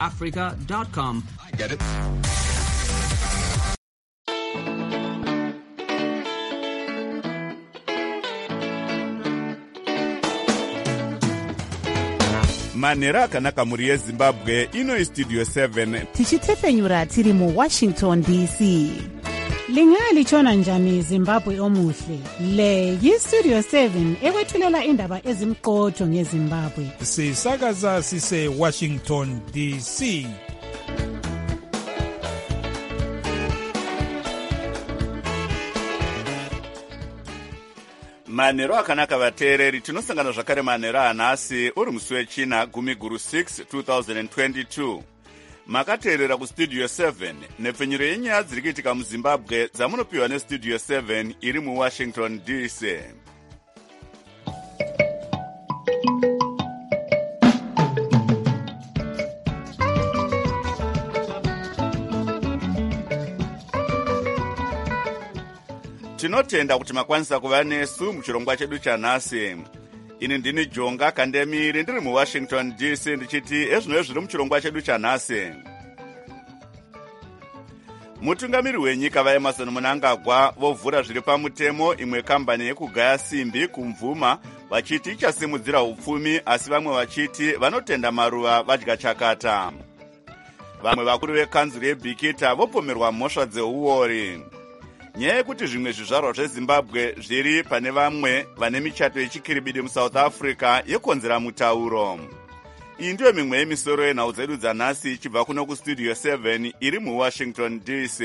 africa.com. I get it. manhero akanaka mhuri yezimbabwe. ino istudio 7 tichitefenyura tiri muwashington dc. lingalitshona njani zimbabwe omuhle? Le yistudio 7 ekwethulela indaba ezimqotho ngezimbabwe. sisakaza sise Washington DC. manhero akanaka vateereri, tinosangana zvakare manhero anhasi uri musi wechina 10/6 2022. makateerera kustudio 7 nepfenyuro yenyaya dziri kuitika muzimbabwe dzamunopiwa nestudio 7 iri muwashington dc. tinotenda kuti makwanisa kuva nesu muchirongwa chedu chanhasi. ini ndini Jonga Kandemiri ndiri muwashington dc ndichiti ezvino zviri muchirongwa chedu chanhasi. mutungamiri wenyika vaEmmerson Mnangagwa vovhura zviri pamutemo imwe kambani yekugaya simbi kumvuma vachiti ichasimudzira upfumi, asi vamwe vachiti vanotenda maruva vadya chakata. vamwe vakuru vekanzuro yeBhikita vopomerwa mhosva dzeuori. nyaya yekuti zvimwe zvizvarwa zvezimbabwe zviri pane vamwe vane michato yechikiribidi muSouth Africa yekonzera mutauro. iyi ndiyo mimwe yemisoro yenhau dzedu dzanhasi ichibva kuno kustudio 7 iri muwashington dc.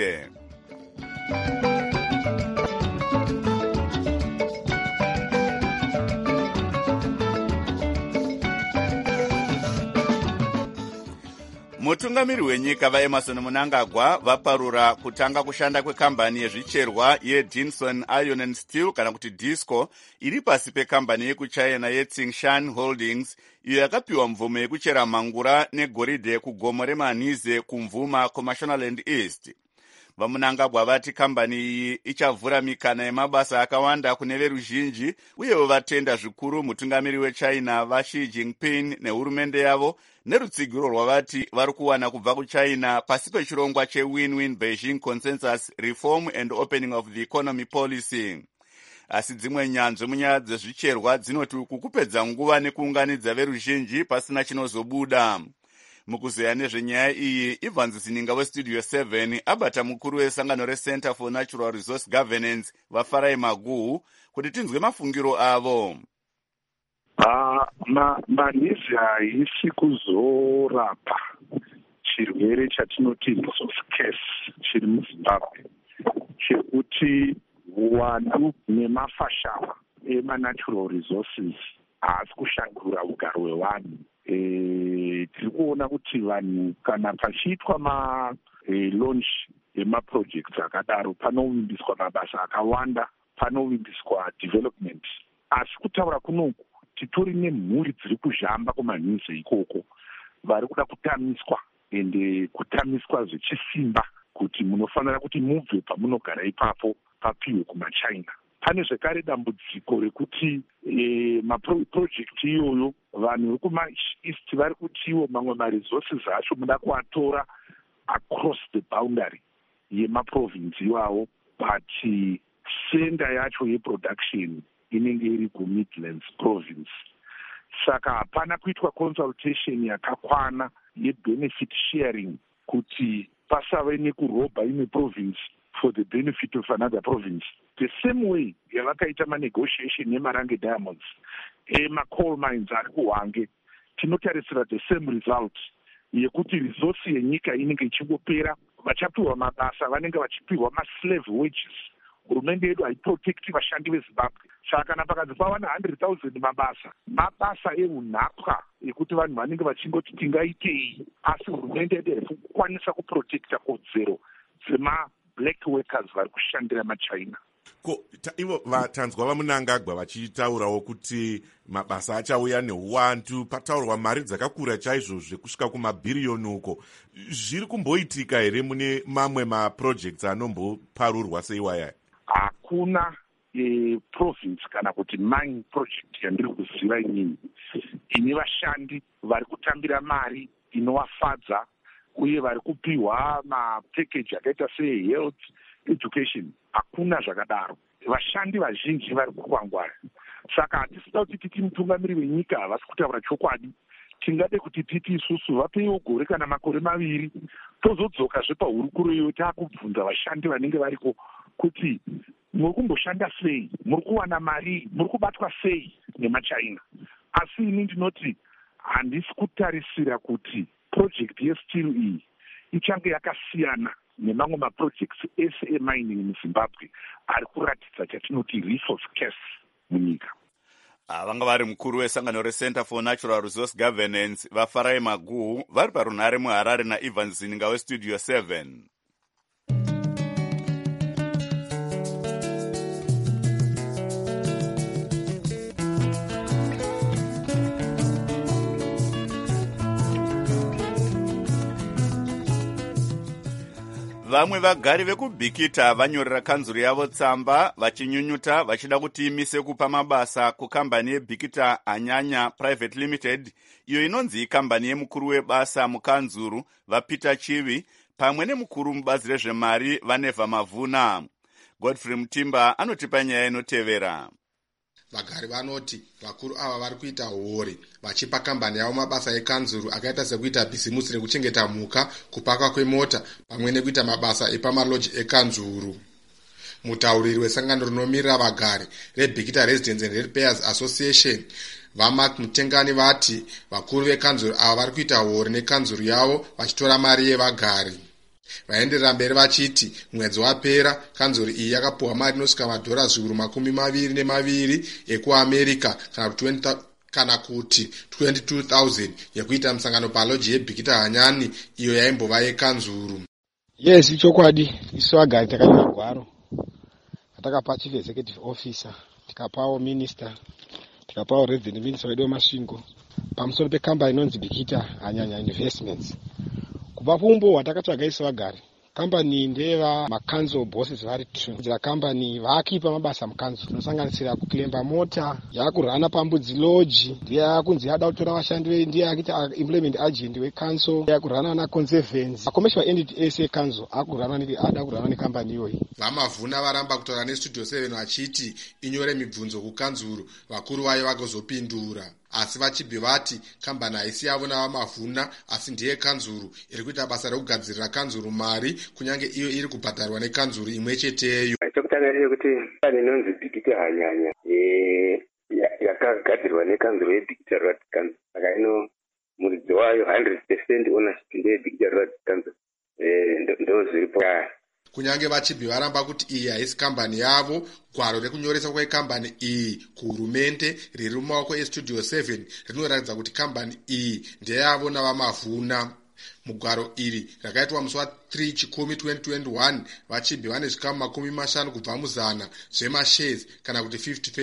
mutungamiri wenyika vaEmmerson Mnangagwa vaparura kutanga kushanda kwekambani yezvicherwa yeDinson Iron and Steel kana kuti DISCO iri pasi pekambani yekuchina yeTsingshan Holdings iyo yakapiwa mvumo yekuchera mhangura negoridhe kugomo remanhize kumvuma kuMashonaland East. vaMnangagwa vati kambani iyi ichavhura mikana yemabasa akawanda kune veruzhinji, uyewo vatenda zvikuru mutungamiri wechina vaXi Jinping nehurumende yavo nerutsigiro rwavati vari kuwana kubva kuchina pasi pechirongwa chewin-win Beijing Consensus Reform and Opening of the Economy Policy. asi dzimwe nyanzvi munyaya dzezvicherwa dzinoti kukupedza nguva nekuunganidza veruzhinji pasina chinozobuda. mukuzeya nezvenyaya iyi, Evans Zininga westudio 7 abata mukuru wesangano reCenter for Natural Resource Governance vaFarai Maguhu kuti tinzwe mafungiro avo. manhizi haisi kuzorapa chirwere chatinoti resource case chiri muZimbabwe, chekuti uwandu nemafashama emanatural resources haasi kushandura ugaro hwevanhu. tiri kuona kuti vanhu kana pachiitwa launch yemaprojects akadaro panovimbiswa mabasa akawanda, panovimbiswa development. asi kutaura kunoku titori nemhuri dziri kuzhamba kumanhizi ikoko vari kuda kutamiswa, ende kutamiswa zvechisimba kuti munofanira kuti mubve pamunogara ipapo papiwe kumachina. pane zvekare dambudziko rekuti maprojekti iyoyo vanhu vekumaeast vari kutiwo mamwe maresources acho muda kuatora across the boundary yemaprovinsi iwawo, but senda yacho yeproduction inenge iri kuMidlands province. saka hapana kuitwa consultation yakakwana yebenefit sharing kuti pasave nekurobha imwe province for the benefit of another province. The same way yavakaita manegotiation nemarange diamonds emacoal mines ari kuHwange, tinotarisira the same result yekuti resource yenyika inenge ichingopera, vachapiwa mabasa vanenge vachipiwa maslave wages. hurumende yedu haiprotecti vashandi veZimbabwe. saka kana pakadzi pava na100,000 mabasa eunhapwa ekuti vanhu vanenge vachingoti tingaitei, asi hurumende yedu haisi kukwanisa kuprotecta kodzero dzema-black workers vari kushandira machina. ivo vatanzwa vaMnangagwa vachitaurawo kuti mabasa achauya neuwandu, pataurwa mari dzakakura chaizvo zvekusvika kumabhiriyoni uko. zviri kumboitika here mune mamwe maprojects anomboparurwa seiwayaya? hakuna province kana kuti mine project yandiri kuziva inini ine vashandi vari kutambira mari inovafadza uye vari kupiwa mapackage akaita sehealth education. Hakuna zvakadaro. Vashandi vazhinji vari kukwangwara. Saka hatisida kuti titi mutungamiri wenyika havasi kutaura chokwadi. Tingade kuti titi isusu vapeiwo gore kana makore 2 tozodzokazve pahurukuro iyo taakubvunza vashandi vanenge variko kuti muri kumboshanda sei, muri kuwana mari, muri kubatwa sei nemaChina. Asi ini ndinoti handisi kutarisira kuti project yesteel iyi ichange yakasiyana nemamwe maprojects ese emining muZimbabwe ari kuratidza chatinoti resource curse munyika. Vanga vari mukuru wesangano reCenter for Natural Resource Governance vaFarai Maguhu vari parunhare muHarare naIvan Zininga weStudio 7. Vamwe vagari vekubhikita vanyorera kanzuru yavo tsamba vachinyunyuta vachida kuti imise kupa mabasa kukambani yebhikita Anyanya Private Limited, iyo inonzi ikambani yemukuru webasa mukanzuru vaPeter Chivi pamwe nemukuru mubazi rezvemari vaNeva Mavhuna. Godfrey Mutimba anotipa nyaya inotevera. Vagari vanoti vakuru ava vari kuita hori vachipa kambani yavo mabasa ekanzuru akaita sekuita bhizimusi rekuchengeta mhuka, kupaka kwemota pamwe nekuita mabasa epamaloji ekanzuru. Mutauriri wesangano rinomirira vagari reBhikita Residents and Ratepayers Association vaMark Mutengani vati vakuru vekanzuru ava vari kuita hori nekanzuru yavo vachitora mari yevagari. Vaenderera mberi vachiti mwedzi wapera kanzuru iyi yakapuwa mari inosvika madhora zviuru 22 ekuAmerica kana kuti 22,000 yekuita musangano paloji yeBhikita Hanyani iyo yaimbova yekanzuru. Yes, ichokwadi. Isu vagari takanyorera gwaro atakapa chief executive officer, tikapawo minister, tikapawo revenue minister wedu wemasvingo pamusoro pekambani inonzi Bhikita Hanyanya Investments. Kubva pumbo watakatsvaga isu vagari, kambani ndeva makanzo bosses vari 2. Kambani vakipa mabasa mukanzo inosanganisira kukilemba mota, yakurana pambudzi lodge, ndiyakunzi yada kutora vashandi, ndiye akuita implement agent wekanzo, yakurana na conservancy. Commercial entity ese kanzo ada kurana nekambani iyoyi. VaMavhuna varamba kutaura neStudio 7 vachiti inyore mibvunzo kukanzuru vakuru vayo vagozopindura. Asi vachibve vati kambani haisi yavo navaMavhuna asi ndiye kanzuru iri kuita basa rekugadzirira kanzuru mari kunyange iyo iri kubhadharwa nekanzuru imwe cheteyo. Chokutanga ndechekuti pane inonzi Bhikita Hanyanya yakagadzirwa nekanzuru yeBhikita Road Council. Saka ino muridzi wayo 100% ownership ndeyeBhikita Road Council. Ndo zviripo. Kunyange vachibve varamba kuti iyi haisi kambani yavo, gwaro rekunyoresa kwekambani iyi kuhurumende riri mumaoko eStudio 7 rinoratidza kuti kambani iyi ndeyavo navaMavhuna. Mugwaro iri rakaitwa musi wa3 Chikumi 2021 vachibve vane zvikamu 50 kubva muzana zvemashares kana kuti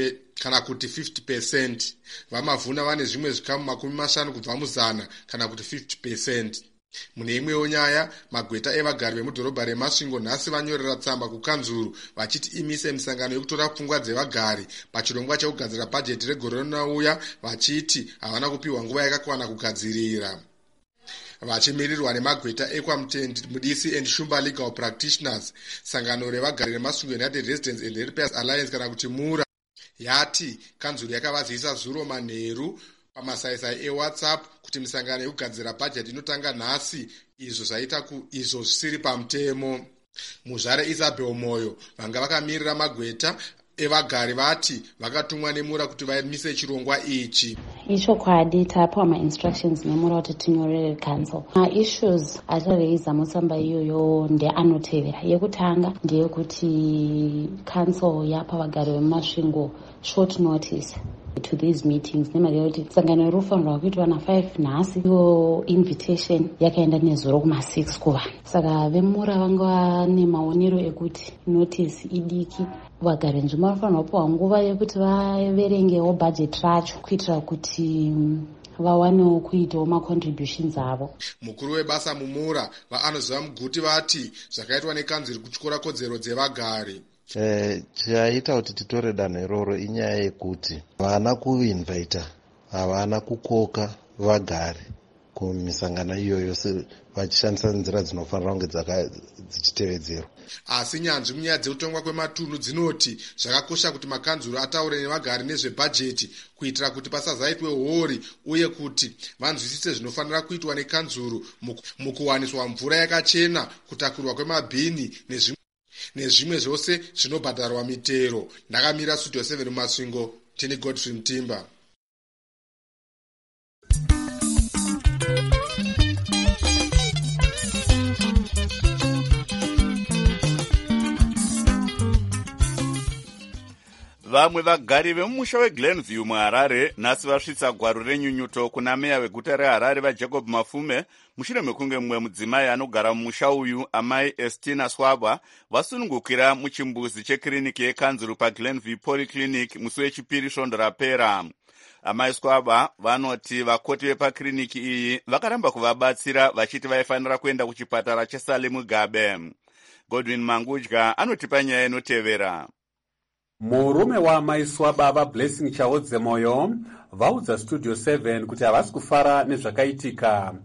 50%. VaMavhuna vane zvimwe zvikamu 50 kubva muzana kana kuti 50%. Mune imwewo nyaya, magweta evagari vemudhorobha reMasvingo nhasi vanyorera tsamba kukanzuru vachiti imise misangano yekutora pfungwa dzevagari pachirongwa chekugadzira bhajeti regore rinouya, vachiti havana kupiwa nguva yakakwana kugadzirira. Vachimirirwa nemagweta eKwaMutendi, Mudisi and Shumba Legal Practitioners, sangano revagari reMasvingo United Residents and Ratepayers Alliance kana kuti MURA yati kanzuru yakavazivisa zuro manheru pamasaisai eWhatsApp kuti misangano yekugadzira bhajeti inotanga nhasi, izvo zvaita izvo zvisiri pamutemo. Muzvare Isabel Moyo vanga vakamirira magweta evagari vati vakatumwa neMURA kuti vamise chirongwa ichi. Ichokwadi tapiwa ma-instructions neMURA kuti tinyorere council. Ma-issues atareiza mutsamba iyoyo ndeanotevera. Yekutanga ndeyekuti council yapa vagari vemumasvingo short notice to these meetings. Nemari yekuti sangano rinofanirwa kuitwa na5 nhasi, iyo invitation yakaenda nezuro kuma6 kuvanhu. Saka veMURA vanga nemaonero ekuti notice idiki, vagari nzvimbo vanofanirwa kupiwa nguva yekuti vaverengewo bhajeti racho kuitira kuti vawanewo kuitawo macontributions avo. Mukuru webasa muMURA vaanoziva Muguti vati zvakaitwa nekanzuru kutyora kodzero dzevagari. Chaita kuti titore danho iroro inyaya yekuti havana kuinvita, havana kukoka vagari kumisangano iyoyo vachishandisa nzira dzinofanira kunge dzichitevedzerwa. Asi nyanzvi munyaya dzekutongwa kwematunhu dzinoti zvakakosha kuti makanzuro ataure nevagari nezvebhajeti kuitira kuti pasazaitwe hori uye kuti vanzwisise zvinofanira kuitwa nekanzuro mukuwaniswa mvura yakachena, kutakurwa kwemabhini nezvimwe zvose zvinobhadharwa mitero. Ndakamira Studio 7 mumasvingo, tini Godfrey Mtimba. Vamwe vagari vemumusha weGlenview muHarare nhasi vasvitsa gwaro renyunyuto kuna meya weguta reHarare vaJacob Mafume mushure mekunge mumwe mudzimai anogara mumusha uyu, amai Estina Swaba, vasunungukira muchimbuzi chekiriniki yekanzuru paGlenview Polyclinic musi wechipiri svondo rapera. Amai Swaba vanoti vakoti vepakiriniki iyi vakaramba kuvabatsira vachiti vaifanira kuenda kuchipatara cheSally Mugabe. Godwin Mangudya anotipa nyaya inotevera. Murume waamai Swaba vaBlessing Chaodze Moyo vaudza Studio 7 kuti havasi kufara nezvakaitika.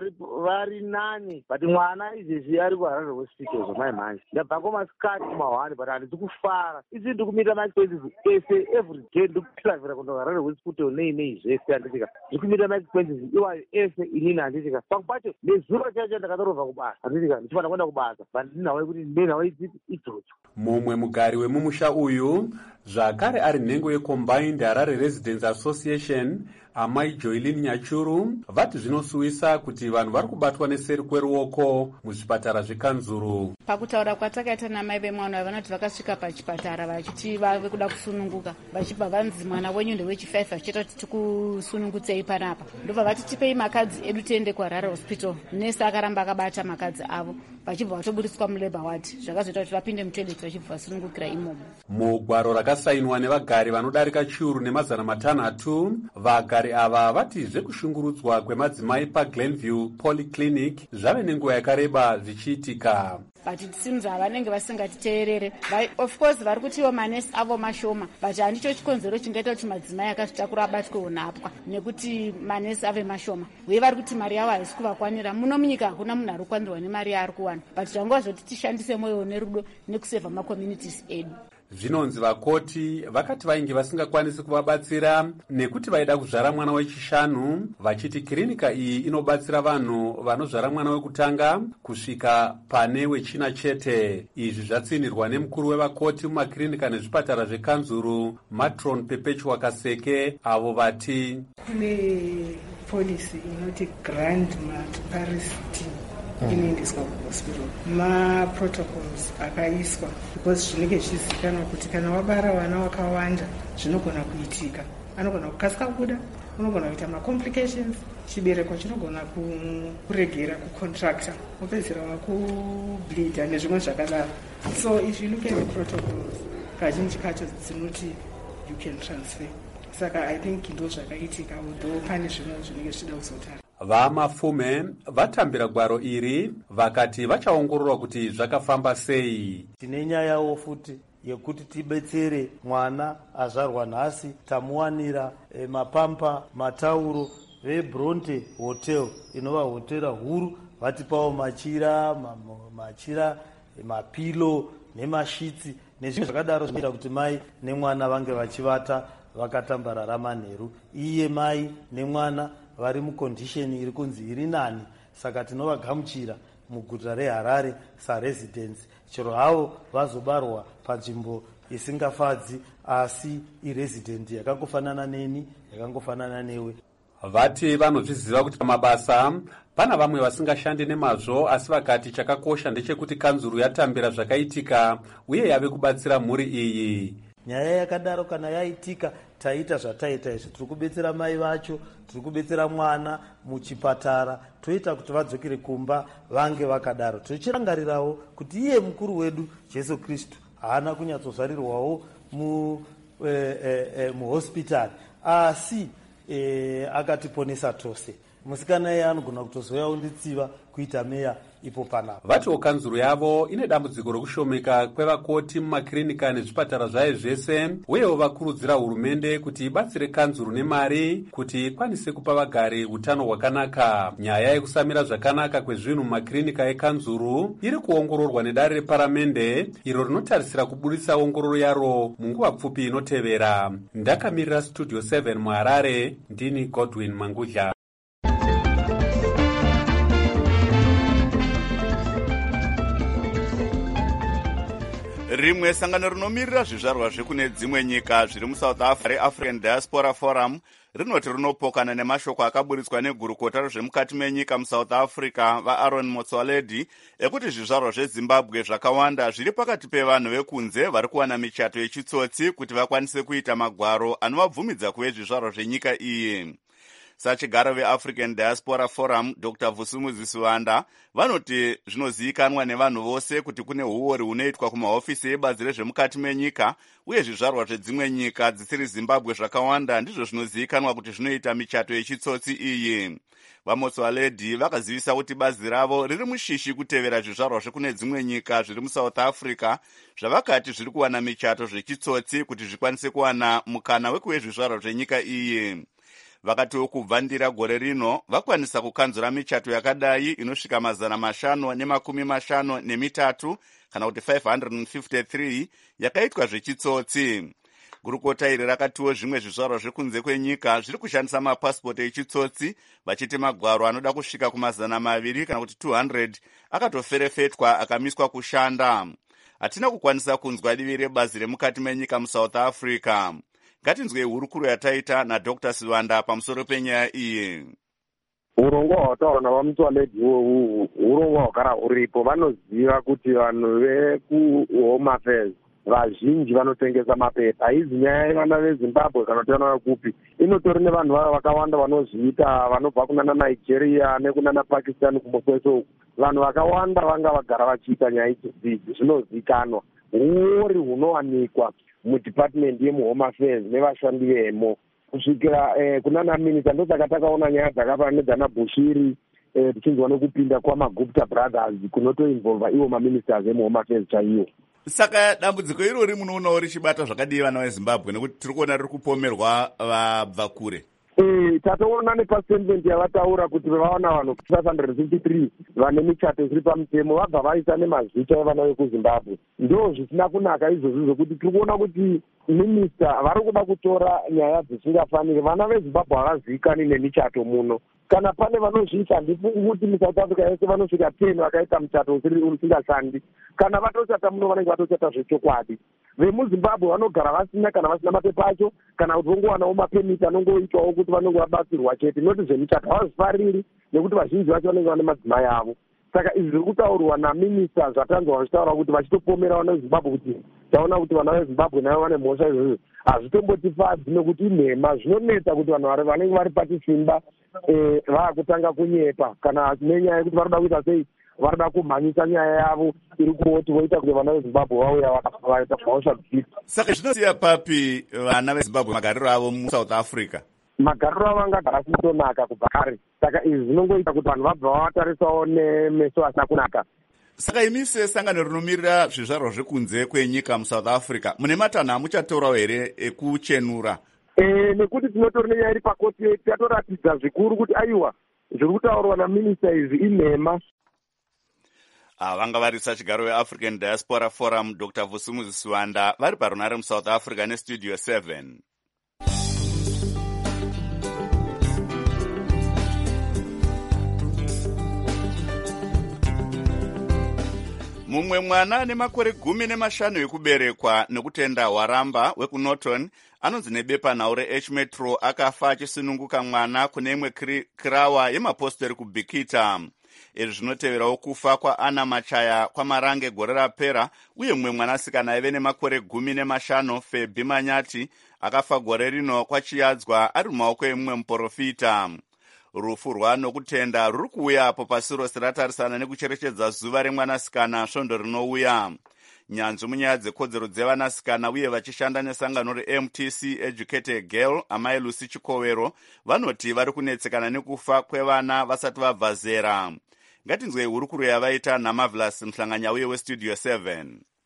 vari nani but mwana izvezvi ari kuHarare hospital zvamai manje ndabva komasikati kuma1 but handisi kufara isi ndikumita maexpenses ese every day ndikutravel kundoHarare hospital nei zvese handitika ndikumita maexpenses iwayo ese inini handitika pamwe pacho nezuva chacho ndakatorobva kubasa handitika ndichifanira kuenda kubasa but ndinhawe kuti nenhawe idzodzo. Mumwe mugari wemumusha uyu zvakare ari nhengo yeCombined Harare Residents Association, amai Joylin Nyachuru, vati zvinosuwisa kuti vanhu vari kubatwa neseri kweruoko muzvipatara zvekanzuru. Pakutaura kwatakaita namai vemwana vanoti vakasvika pachipatara vachiti vave kuda kusununguka, vachibva vanzi mwana wenyu ndewechi5 vachiita kuti tikusunungutsei panapa. Ndobva vati tipei makadzi edu tiende kuHarare hospital. Nesi akaramba akabata makadzi avo vachibva vatoburiswa mulabor ward, zvakazoita kuti vapinde mutoilet vachibva vasunungukira imomo. Mugwaro rakasainwa nevagari vanodarika chiuru nemazana matanhatu, vagari ava vati zvekushungurudzwa kwemadzimai paGlenview Polyclinic zvave nenguva yakareba zvichiitika. But it seems vanenge vasingatiteerere. Of course vari kutiwo manesi avo mashoma, but handicho chikonzero chingaita kuti madzimai akazvitakura abatwe unhapwa nekuti manesi ave mashoma. Uye vari kuti mari yavo haisi kuvakwanira. Muno munyika hakuna munhu ari kukwanirwa nemari yaari kuwana, but zvanguva zvoti tishandise mwoyo nerudo nekusevha macommunities edu. Zvinonzi vakoti vakati vainge vasingakwanisi kuvabatsira nekuti vaida kuzvara mwana wechishanu, vachiti kirinika iyi inobatsira vanhu vanozvara mwana wekutanga kusvika pane wechina chete. Izvi zvatsinirwa nemukuru wevakoti mumakirinika nezvipatara zvekanzuru, Matron Perpetua Kaseke, avo vati kune policy inoti grandma to Paris team inoendeswa kuhospital, maprotocols akaiswa because zvinenge zvichizivikanwa kuti kana wabara vana wakawanda zvinogona kuitika, anogona kukasika kubuda, unogona kuita macomplications, chibereko chinogona kuregera kucontracta, wopedzisira wakubleeda nezvimwe zvakadaro. So if you look at the protocols kazhinji kacho dzinoti you can transfer. Saka I think ndo zvakaitika, although pane zvimwe zvinenge zvichida kuzotara. Vamafume vatambira gwaro iri vakati vachaongororwa kuti zvakafamba sei. Tine nyayawo futi yekuti tibetsere mwana azvarwa nhasi, tamuwanira mapampa, matauro. VeBronte Hotel inova hotera huru vatipawo machira, mapilo nemashitsi nezvimwe zvakadaro zvinoita kuti mai nemwana vange vachivata vakatambarara manheru. Iye mai nemwana vari mukondisheni iri kunzi iri nani, saka tinovagamuchira muguta reHarare saresidents, chero havo vazobarwa panzvimbo isingafadzi asi iresidenti yakangofanana neni, yakangofanana newe. Vati vanozviziva kuti mabasa pana vamwe vasingashande nemazvo, asi vakati chakakosha ndechekuti kanzuru yatambira zvakaitika uye yave kubatsira mhuri iyi. Nyaya yakadaro kana yaitika taita zvataita izvi, tiri kubetsera mai vacho, tiri kubetsera mwana muchipatara, toita kuti vadzokere kumba vange vakadaro. Tichirangarirawo kuti iye mukuru wedu Jesu Kristu haana kunyatsozvarirwawo muhospitari asi akatiponesa tose. musikana iye anogona kutozouya unditsiva kuita meya ipo panapa. vatiwo kanzuro yavo ine dambudziko rokushomeka kwevakoti mumakirinika nezvipatara zvayo zvese, uyewo vakurudzira hurumende kuti ibatsire kanzuro nemari kuti ikwanise kupa vagari utano hwakanaka. Nyaya yekusamira zvakanaka kwezvinhu mumakirinika ekanzuro iri kuongororwa nedare reparamende iro rinotarisira kubudisa ongororo yaro munguva pfupi inotevera. Ndakamirira studio 7 muharare, ndini Godwin Mangudla. Rimwe sangano rinomirira zvizvarwa zvekune dzimwe nyika zviri muSouth Africa African Diaspora Forum rinoti rinopokana nemashoko akaburitswa negurukota rezvemukati menyika muSouth Africa vaAaron Motsoaledi ekuti zvizvarwa zveZimbabwe zvakawanda zviri pakati pevanhu vekunze vari kuwana michato yechitsotsi kuti vakwanise kuita magwaro anovabvumidza kuve zvizvarwa zvenyika iyi. Sachigaro veAfrican Diaspora Forum Dr. Vusumuzi Siwanda vanoti zvinozivikanwa nevanhu vose kuti kune huori hunoitwa kumahofisi ebazi rezvemukati menyika uye zvizvarwa zvedzimwe nyika dzisiri Zimbabwe zvakawanda ndizvo zvinozivikanwa kuti zvinoita michato yechitsotsi iyi. VaMotsoaledi vakazivisa kuti bazi ravo riri mushishi kutevera zvizvarwa zvekune dzimwe nyika zviri muSouth Africa zvavakati zviri kuwana michato zvechitsotsi kuti zvikwanise kuwana mukana wekuve zvizvarwa zvenyika iyi. Vakatiwo kubvandira gore rino vakwanisa kukanzura michato yakadai inosvika 553 kana kuti 553 yakaitwa zvechitsotsi. Gurukota iri rakatiwo zvimwe zvizvarwa zvekunze kwenyika zviri kushandisa mapasipoti echitsotsi vachiti magwaro anoda kusvika ku200 kana kuti 200 akatoferefetwa akamiswa kushanda. Hatina kukwanisa kunzwa divi rebazi remukati menyika muSouth Africa. Ngatinzwe hurukuro yataita naDr. Siwanda pamusoro penyaya iyi. Urongwa hwataura navaMotsoaledi urongwa hwagara huripo. Vanoziva kuti vanhu vekuHome Affairs vazhinji vanotengesa mapepa. Haizi nyaya yevana veZimbabwe kana kuti vana vekupi. Inotori nevanhu vavo vakawanda vanozviita vanobva kunana Nigeria nekunana Pakistan kumbokwese uku. Vanhu vakawanda vanga vagara vachiita nyaya idzi zvinozivikanwa. Huori hunowanikwa mudepartment yemuHome Affairs nevashandi vemo kusvikira kunana minista. Ndosaka takaona nyaya dzakafanana nedzana Bushiri tichinzwa nekupinda kwamaGupta Brothers kunotoinvolva ivo maministers emuHome Affairs chaiwo. Saka dambudziko irori munoonawo richibata zvakadii vana veZimbabwe nekuti tiri kuona riri kupomerwa vabva kure? Tatoona nepastatement yavataura kuti vawana vanhu 553 vane michato isiri pamutemo vabva vaisa nemazita evana vekuZimbabwe. Ndo zvisina kunaka izvozvo zvokuti tiri kuona kuti minista vari kuda kutora nyaya dzisingafaniri. Vana veZimbabwe havazivikani nemichato muno. Kana pane vanozviita handifungi kuti muSouth Africa yese vanosvika 10 vakaita muchato usingashandi. Kana vatochata muno vanenge vatochata zvechokwadi. VemuZimbabwe vanogara vasina kana vasina mapepa acho kana kuti vongowanawo mapemiti anongoitwawo kuti vanenge vabatsirwa chete. Noti zvemichato havazvifariri nekuti vazhinji vacho vanenge vane madzimai avo. Saka izvi zviri kutaurwa naminista zvatanzwa vachitaura kuti vachitopomera vana veZimbabwe kuti taona kuti vana veZimbabwe navo vane mhosva izvozvo hazvitombotifadzi nekuti inhema. Zvinonetsa kuti vanhu vanenge vari pachisimba vaakutanga kunyepa kana nenyaya yekuti varoda kuita sei, varoda kumhanyisa nyaya yavo iri kuoti voita kuti vana veZimbabwe vauya vaita mhosva dzipi. Saka zvinosiya papi vana veZimbabwe magariro avo muSouth Africa? Magariro avo angagara asitonaka kubva kare. Saka izvi zvinongoita kuti vanhu vabva vatarisawo nemeso asina kunaka. Saka imi sesangano rinomirira zvizvarwa zvekunze kwenyika muSouth Africa mune matanho amuchatorawo here ekuchenura? Nekuti tinotori nenyaya iri pakoti yedu tatoratidza zvikuru kuti aiwa zviri kutaurwa naminista izvi inhema. Vanga vari sachigaro veAfrican Diaspora Forum Dr. Vusumuzi Siwanda vari parunare muSouth Africa nestudio 7. Mumwe mwana nemakore 15 ekuberekwa nekutenda hwaramba wekuNorton anonzi nebepanhau reH Metro akafa achisununguka mwana kune imwe kirawa yemapostori kuBhikita. Izvi zvinoteverawo kufa kwaAnna Machaya kwamarange gore rapera, uye mumwe mwanasikana aive nemakore 15 Febhi Manyati akafa gore rino kwachiyadzwa ari mumaoko emumwe muprofita. Rufu rwanokutenda ruri kuuya apo pasi rose ratarisana nekucherechedza zuva remwanasikana svondo rinouya. nyanzvi munyaya dzekodzero dzevanasikana uye vachishanda nesangano reMTC Educated Girl amai Lucy Chikowero vanoti vari kunetsekana nekufa kwevana vasati vabva zera. Ngatinzwei hurukuro yavaita naMarvelous Mhlanganyauye weStudio 7.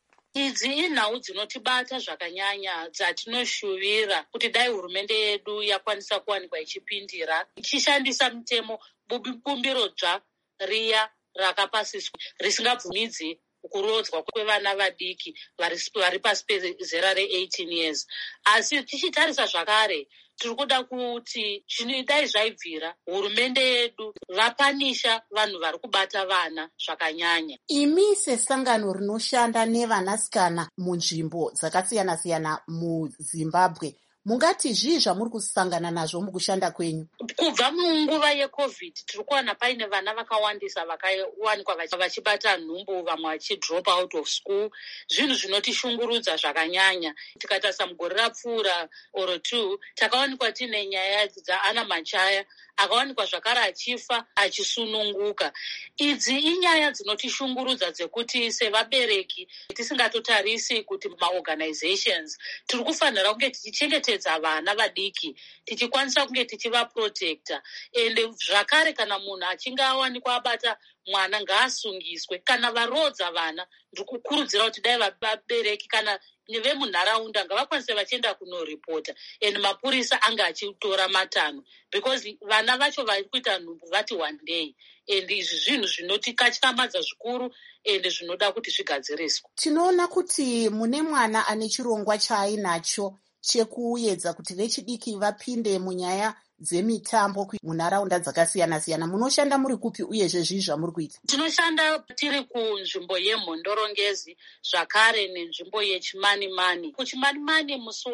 Idzi inhau dzinotibata zvakanyanya dzatinoshuvira kuti dai hurumende yedu yakwanisa kuwanikwa ichipindira ichishandisa mitemo bumbiro dzva riya rakapasiswa risingabvumidzi kurodzwa kwevana vadiki vari pasi pezera re18 years. Asi tichitarisa zvakare tiri kuda kuti dai zvaibvira hurumende yedu vapanisha vanhu vari kubata vana zvakanyanya. Imi sesangano rinoshanda nevanasikana munzvimbo dzakasiyana-siyana muZimbabwe, mungati zvii zvamuri kusangana nazvo mukushanda kwenyu? Kubva munguva yeCovid tiri kuwana paine vana vakawandisa vakawanikwa vachibata nhumbu, vamwe vachidrop out of school, zvinhu zvinotishungurudza zvakanyanya. Tikatarisa mugore rapfuura oro 2 takawanikwa tine nyaya dzaAna Machaya akawanikwa zvakare achifa achisununguka. Idzi inyaya dzinotishungurudza dzekuti sevabereki tisingatotarisi kuti maorganizations tiri kufanira kunge tichichengetedza vana vadiki, tichikwanisa kunge tichivaprotecta. Ende zvakare kana munhu achinge awanikwa abata mwana ngaasungiswe. Kana varodza vana ndikukurudzira kuti dai vabereki kana vemunharaunda ngavakwanise vachienda kunoripota ende mapurisa anga achitora matanho, because vana vacho vari kuita nhumbu vati one day. Ende izvi zvinhu zvinotikachamadza zvikuru ende zvinoda kuti zvigadziriswe. Tinoona kuti mune mwana ane chirongwa chaainacho chekuedza kuti vechidiki vapinde munyaya dzemitambo munharaunda dzakasiyana-siyana. Munoshanda muri kupi uyezve zvii zvamuri kuita? Tinoshanda tiri kunzvimbo yeMhondorongezi zvakare nenzvimbo yeChimanimani. KuChimanimani musi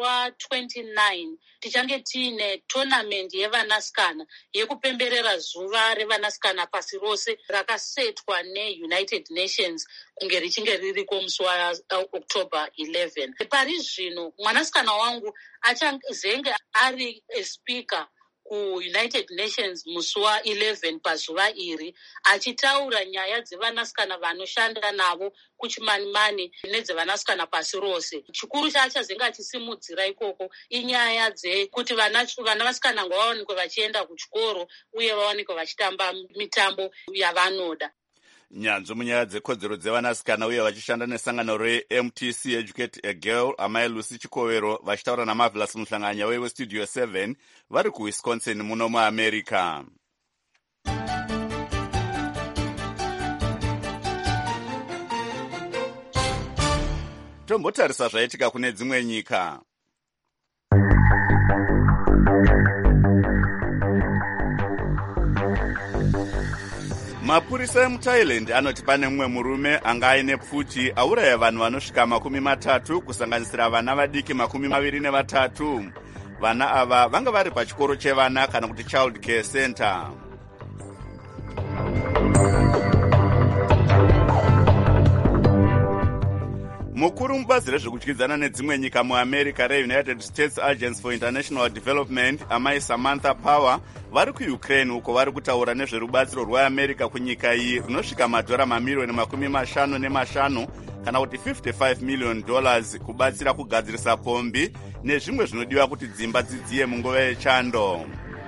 wa29 tichange tiine tournament yevanasikana yekupemberera zuva revanasikana pasi rose rakasetwa neUnited Nations kunge richinge ririko musi waOctober 11. Pari zvino mwanasikana wangu achazenge ari speaker kuUnited Nations musi wa11 pazuva iri achitaura nyaya dzevanasikana vanoshanda navo kuChimanimani nedzevanasikana pasi rose. Chikuru chaachazenge achisimudzira ikoko inyaya dzekuti vanasikana ngavawanikwe vachienda kuchikoro uye vawanikwe vachitamba mitambo yavanoda. Nyanzvi munyaya dzekodzero dzevanasikana uye vachishanda nesangano reMTC Educate a Girl amai Lucy Chikowero vachitaura naMarvelous Mhlanganyauye weStudio 7 vari kuWisconsin muno muAmerica. Tombotarisa zvaitika kune dzimwe nyika. Mapurisa emuThailand anoti pane mumwe murume anga aine pfuti auraya vanhu vanosvika 30 kusanganisira vana vadiki 23. Vana ava vanga vari pachikoro chevana kana kuti Child Care Center. Mukuru mubazi rezvekudyidzana nedzimwe nyika muAmerica reUnited States Agency for International Development amai Samantha Power vari kuUkraine uko vari kutaura nezverubatsiro rweAmerica kunyika iyi runosvika madhora mamirioni 55 kana kuti $55 million kubatsira kugadzirisa pombi nezvimwe zvinodiwa kuti dzimba dzidziye munguva yechando.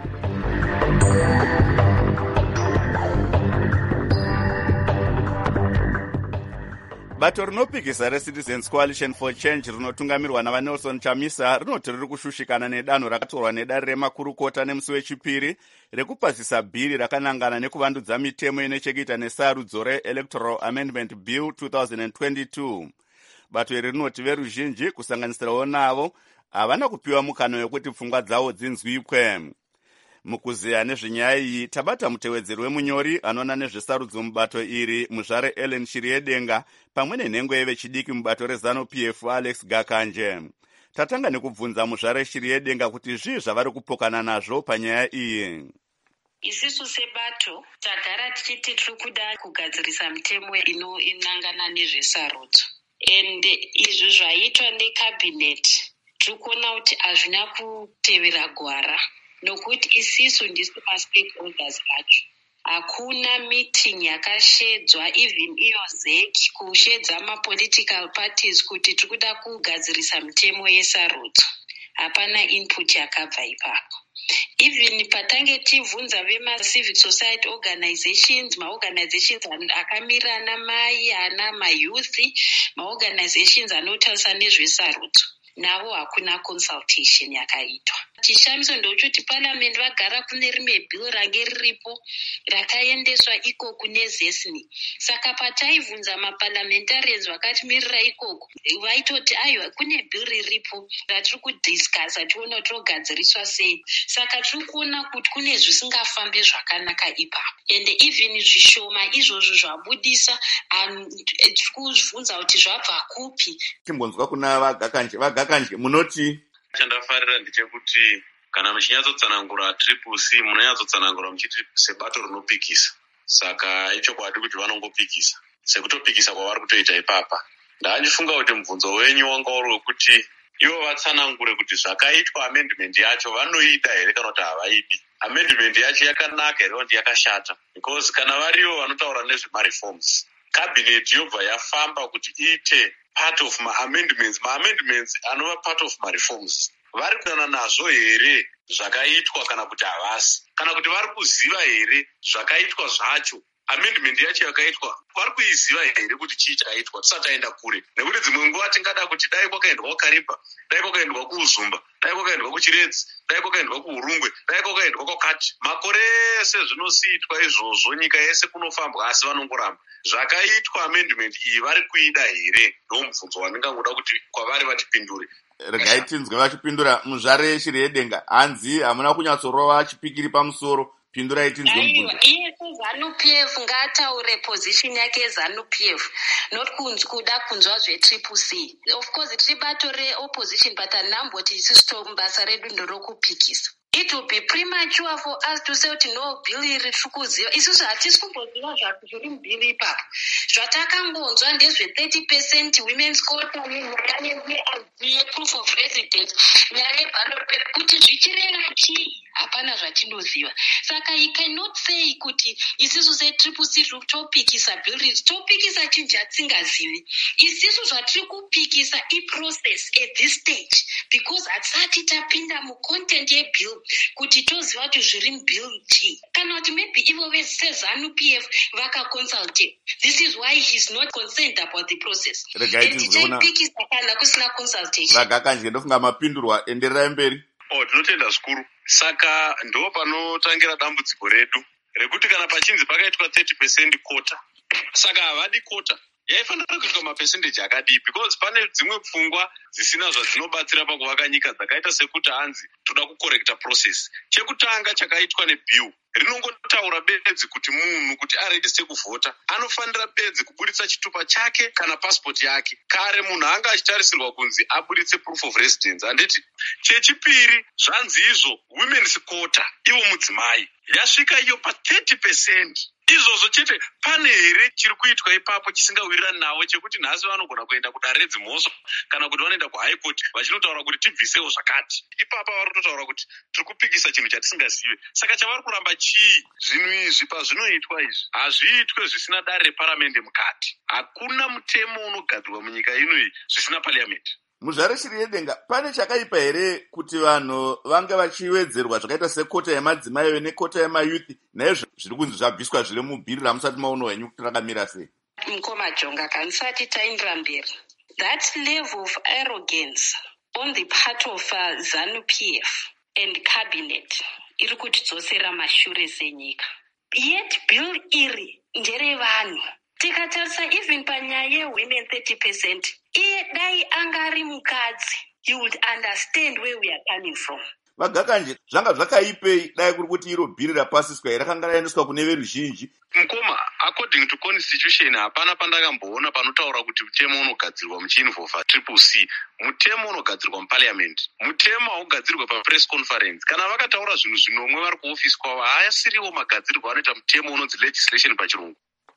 Bato rinopikisa reCitizens Coalition for Change rinotungamirwa navaNelson Chamisa rinoti riri kushushikana nedanho rakatorwa nedare remakurukota nemusi wechipiri rekupasisa bhiri rakanangana nekuvandudza mitemo inechekuita nesarudzo reElectoral Amendment Bill 2022. Bato iri rinoti veruzhinji kusanganisirawo navo havana kupiwa mukana wekuti pfungwa dzavo dzinzwikwe. Mukuzeya nezvenyaya iyi tabata mutevedzeri wemunyori anoona nezvesarudzo mubato iri muzvare Ellen Shiriedenga pamwe nenhengo yevechidiki mubato reZANU-PF Alex Gakanje. Tatanga nekubvunza muzvare Shiriedenga kuti zvii zvavari kupokana nazvo panyaya iyi. Isisu sebato tagara tichiti tiri kuda kugadzirisa mitemo inangana nezvesarudzo, ende izvi zvaitwa nekabhineti tiri kuona kuti hazvina kutevera gwara, nokuti isisu ndisu mastakeholders vacho. hakuna meeting yakashedzwa even iyo ZEC kushedza mapolitical parties kuti tiri kuda kugadzirisa mitemo yesarudzo. Hapana input yakabva ipapo. Even patange tivunza vema-civic society organizations, ma-organizations akamirira ana mai, ana mayouth, ma-organizations anotarisa nezvesarudzo, navo hakuna consultation yakaitwa. Chishamiso ndokuti parliament vagara kune rimwe bill range riripo rakaendeswa ikoko nezesni. Saka pataivunza maparliamentarians vakatimirira ikoko, vaitoti aiwa kune bill riripo ratiri kudiscussa tiona kuti rogadziriswa sei. Saka tiri kuona kuti kune zvisingafambi zvakanaka ipapo. And even zvishoma izvozvo zvabudisa tiri kuvhunza kuti zvabva kupi. Timbonzwa kuna vagakanje munoti chandafarira ndechekuti kana muchinyatsotsanangura triple C munonyatsotsanangura muchiti sebato rinopikisa. Saka ichokwadi kuti vanongopikisa sekutopikisa kwavari kutoita ipapa. Ndachifunga kuti mubvunzo wenyu wanga uri wekuti ivo vatsanangure kuti zvakaitwa amendment yacho vanoida here kana kuti havaidi. Amendment yacho yakanaka here kana kuti yakashata, because kana varivo vanotaura nezvemareforms, cabinet yobva yafamba kuti iite part of ma-amendments anova part of ma-reforms. Vari kudana nazvo here zvakaitwa kana kuti havasi, kana kuti vari kuziva here zvakaitwa zvacho. Amendment yacho yakaitwa vari kuiziva here kuti chii chakaitwa tisati taenda kure. Nekuti dzimwe nguva tingada kuti dai kwakaendwa kwaKariba, dai kwakaendwa kuUzumba, dai kwakaendwa kuChiredzi, dai kwakaendwa kuUrungwe, dai kwakaendwa kwakati. Makore ese zvinosiitwa izvozvo, nyika yese kunofambwa, asi vanongoramba. Zvakaitwa amendment iyi vari kuida here? Ndomubvunzo wandingangoda kuti kwavari vatipindure. Regai tinzwe vachipindura. Muzvare Shiriedenga, hanzi hamuna kunyatsorova chipikiri pamusoro. Pindurai tinzwe mubvunzo. Iye ZANU-PF ngataure position yake ZANU-PF, not kuda kunzwa zvetriple C. Of course tiri bato reopposition, but anamboti isusu basa redu ndorokupikisa. It will be premature for us to say kuti no bill iri tiri kuziva. Isusu hatisi kumboziva zviri mubhili ipapo. Zvatakangonzwa ndezve 30% women's quota nenyaya yeproof of residence, nyaya yeballot paper, kuti zvichireva chii? Hapana zvatinoziva. Saka you cannot say kuti isusu setriple C topikisa bill iri, topikisa chinhu chatingazivi. Isusu zvatiri kupikisa iprocess at this stage, because hatisati tapinda mucontent yebill kuti toziva kuti zviri mubill chii. Kana kuti maybe ivo veZANU-PF vakaconsulte. This is why he is not concerned about the process. Tichaipikisa kana kusina consultation. Vagakanje ndofunga mapindurwa, endererai mberi. Tinotenda zvikuru. Saka ndo panotangira dambudziko redu rekuti kana pachinzi pakaitwa 30% quota, saka havadi quota yaifanira kuitwa mapercentage akadii, because pane dzimwe pfungwa dzisina zvadzinobatsira pakuvaka nyika dzakaita sekuti hanzi toda kukorekta process. Chekutanga chakaitwa nebill rinongotaura bedzi kuti munhu kuti aregiste kuvhota anofanira bedzi kubuditsa chitupa chake kana passport yake. Kare munhu anga achitarisirwa kunzi abuditse proof of residence. Handiti chechipiri zvanzi izvo women's quota, ivo mudzimai yasvika iyo pa 30%. Izvozvo chete pane here chiri kuitwa ipapo chisingawirirani navo, chekuti nhasi vanogona kuenda kudare redzimhosva kana kuti vanoenda kuhigh court vachinotaura kuti tibvisewo zvakati. Ipapa vari kutotaura kuti tiri kupikisa chinhu chatisingazive. Saka chavari kuramba chii? Zvinhu izvi pazvinoitwa izvi hazviitwe zvisina dare reparamende mukati. Hakuna mutemo unogadzirwa munyika inoyi zvisina parliament. Muzvare Shiriedenga, pane chakaipa here kuti vanhu vange vachiwedzerwa zvakaita sekota yemadzimai nekota yemayouth, naizvo zviri kunzi zvabviswa zviri mubhiri ramusati maono henyu kuti rakamira sei? Mukoma Jonga, kanisati taindira mberi. That level of arrogance on the part of ZANU-PF and cabinet iri kutidzosera mashure senyika. Yet bill iri ndere vanhu. Tikatarisa even panyaya yewomen 30%, iye dai angari mukadzi, you would understand where we are coming from. Vagakanje, zvanga zvakaipei dai kuri kuti iro bhiri rapasiswa rakanga raendeswa kune veruzhinji? Mukoma, according to constitution hapana pandakamboona panotaura kuti mutemo unogadzirwa muchiinvolva triple C. Mutemo unogadzirwa muparliament. Mutemo haugadzirwe papress conference. Kana vakataura zvinhu zvinomwe vari kuofisi kwavo, haasiriwo magadzirirwo anoita mutemo unonzi legislation pachirungu.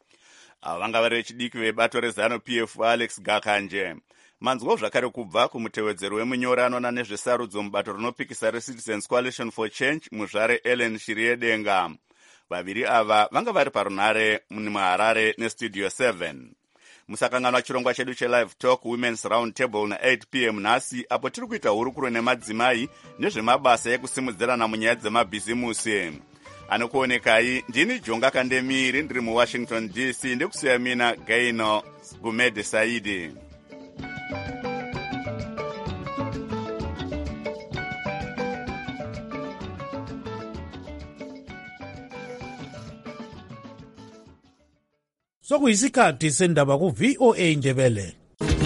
Vanga vari vechidiki vebato reZANU-PF Alex Gakanje. Manzwa zvakare kubva kumutevedzeri wemunyori anoona nezvesarudzo mubato rinopikisa reCitizens Coalition for Change, muzvare Ellen Shiriedenga. vaviri ava vanga vari parunhare muharare nestudio 7. Musakanganwa chirongwa chedu chelive talk women's round table na8 p.m. nhasi, apo tiri kuita hurukuro nemadzimai nezvemabasa ekusimudzirana munyaya dzemabhizimusi. Anokuonekai ndini Jonga Kandemiri, ndiri muWashington DC, ndikusiya mina Gaino Gumede Saidi. Sokuyisikhathi sendaba ku VOA Ndebele.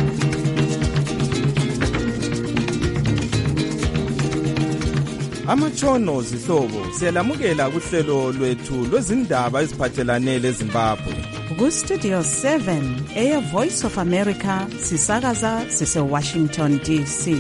Amatshono zihlobo siyalamukela kuhlelo lwethu lwezindaba eziphathelane leZimbabwe. Ku Studio 7 Air Voice of America sisakaza sise Washington DC.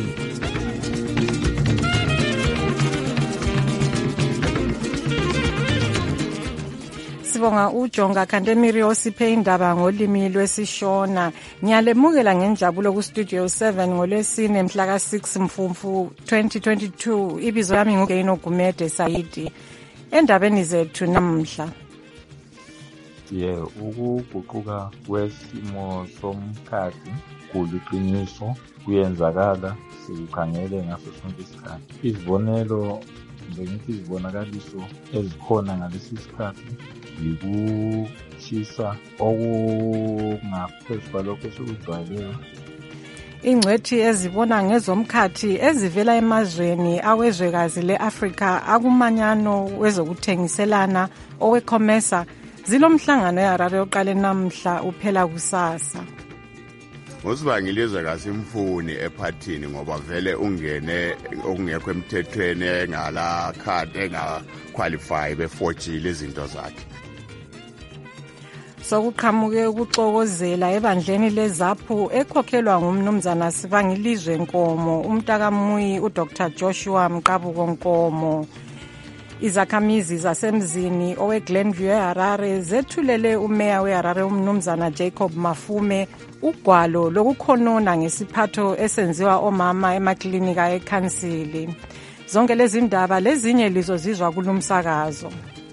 Sibonga uJonga Kandemiri osiphe indaba ngolimi lwesishona. Ngiyalemukela ngenjabulo ku Studio 7 ngolwesine mhla ka6 Mfumfu 2022. Ibizo lami nguGaino Gumede Saidi. Endabeni zethu namhla. Ukuguquka kwesimo somkhathi kuliqiniso kuyenzakala sikukhangele ngaso sonke isikhathi. Izibonelo ngithi izibonakaliso ezikhona ngalesi sikhathi yikushisa okungaphezu kwalokho esikujwayeleyo. Ingcwethi ezibona ngezomkhathi ezivela emazweni awezwekazi le-Afrika akumanyano wezokuthengiselana oweCOMESA zilomhlangano eHarare oqale namhla uphela kusasa. Ngosibangilizwe kasimfuni ephathini ngoba vele ungene okungekho emthethweni engala card engaqualify befojile izinto zakhe. Sokuqhamuke ukuxokozela ebandleni leZAPHU ekhokhelwa ngumnumzana Sibangilizwe Nkomo, umntakamuyi uDr Joshua Mqabuko Nkomo. Izakhamizi zasemzini oweGlenview eHarare zethulele umeya weHarare umnumzana Jacob Mafume ugwalo lokukhonona ngesiphatho esenziwa omama emaklinika ekhansili. Zonke lezi ndaba lezinye lizozizwa kulumsakazo.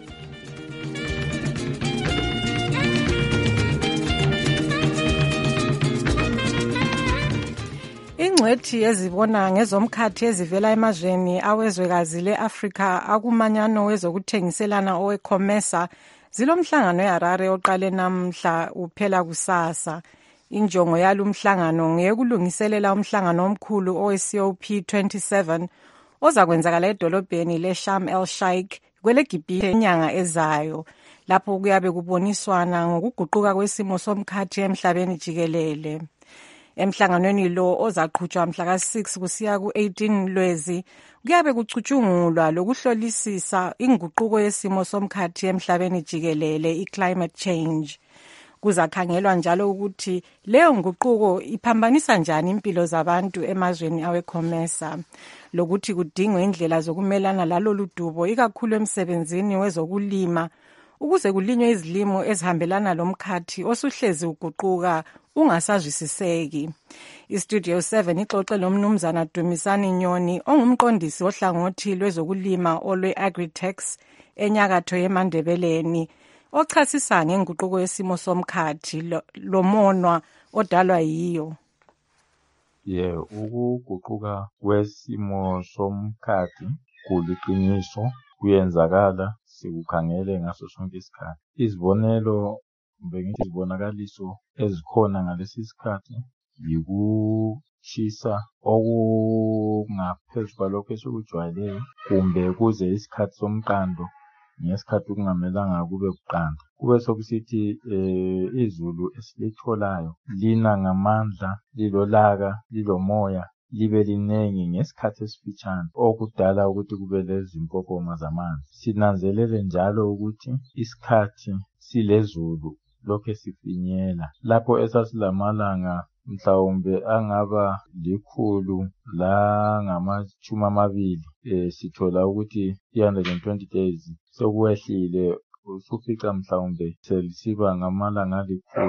Ingcwethi ezibona ngezomkhathi ezivela emazweni awezwekazi le-Afrika akumanyano wezokuthengiselana oweCOMESA zilomhlangano eHarare oqale namhla uphela kusasa. Injongo yalumhlangano ngeyokulungiselela umhlangano omkhulu oweCOP27 ozakwenzakala edolobheni leSharm el-Sheikh kweleGibhithe enyanga ezayo, lapho kuyabe kuboniswana ngokuguquka kwesimo somkhathi emhlabeni jikelele. Emhlanganweni lo ozaqhutshwa mhla ka6 kusiya ku18 Lwezi kuyabe kucutshungulwa lokuhlolisisa inguquko yesimo somkhathi emhlabeni jikelele iclimate change. Kuzakhangelwa njalo ukuthi leyo nguquko iphambanisa njani impilo zabantu emazweni aweCOMESA, lokuthi kudingwe indlela zokumelana lalolu dubo ikakhulu emsebenzini wezokulima ukuze kulinywe izilimo ezihambelana lomkhathi osuhlezi uguquka ungasazwisiseki. Istudio 7 ixoxe lomnumzana Dumisani Nyoni ongumqondisi ohlangothi lwezokulima olwe-Agritex enyakatho yeMandebeleni, ochasisa ngenguquko yesimo somkhathi lomonwa odalwa yiyo. Ukuguquka kwesimo somkhathi kuliqiniso kuyenzakala sikukhangele ngaso sonke isikhathi. Izibonelo bengithi izibonakaliso ezikhona ngalesi sikhathi yikushisa okungaphezu kwalokho esikujwayeleyo kumbe kuze isikhathi somqando ngesikhathi kungamelanga kube kuqanda. Kube sokusithi izulu esilitholayo lina ngamandla, lilolaka, lilomoya, libe linengi ngesikhathi esifitshane okudala ukuthi kube lezimpophoma zamanzi. Sinanzelele njalo ukuthi isikhathi silezulu lokho sifinyela lapho esasilamalanga mhlawumbe angaba 120 sithola ukuthi 320 days sokwehlile usufica mhlawumbe selisiba ngamalanga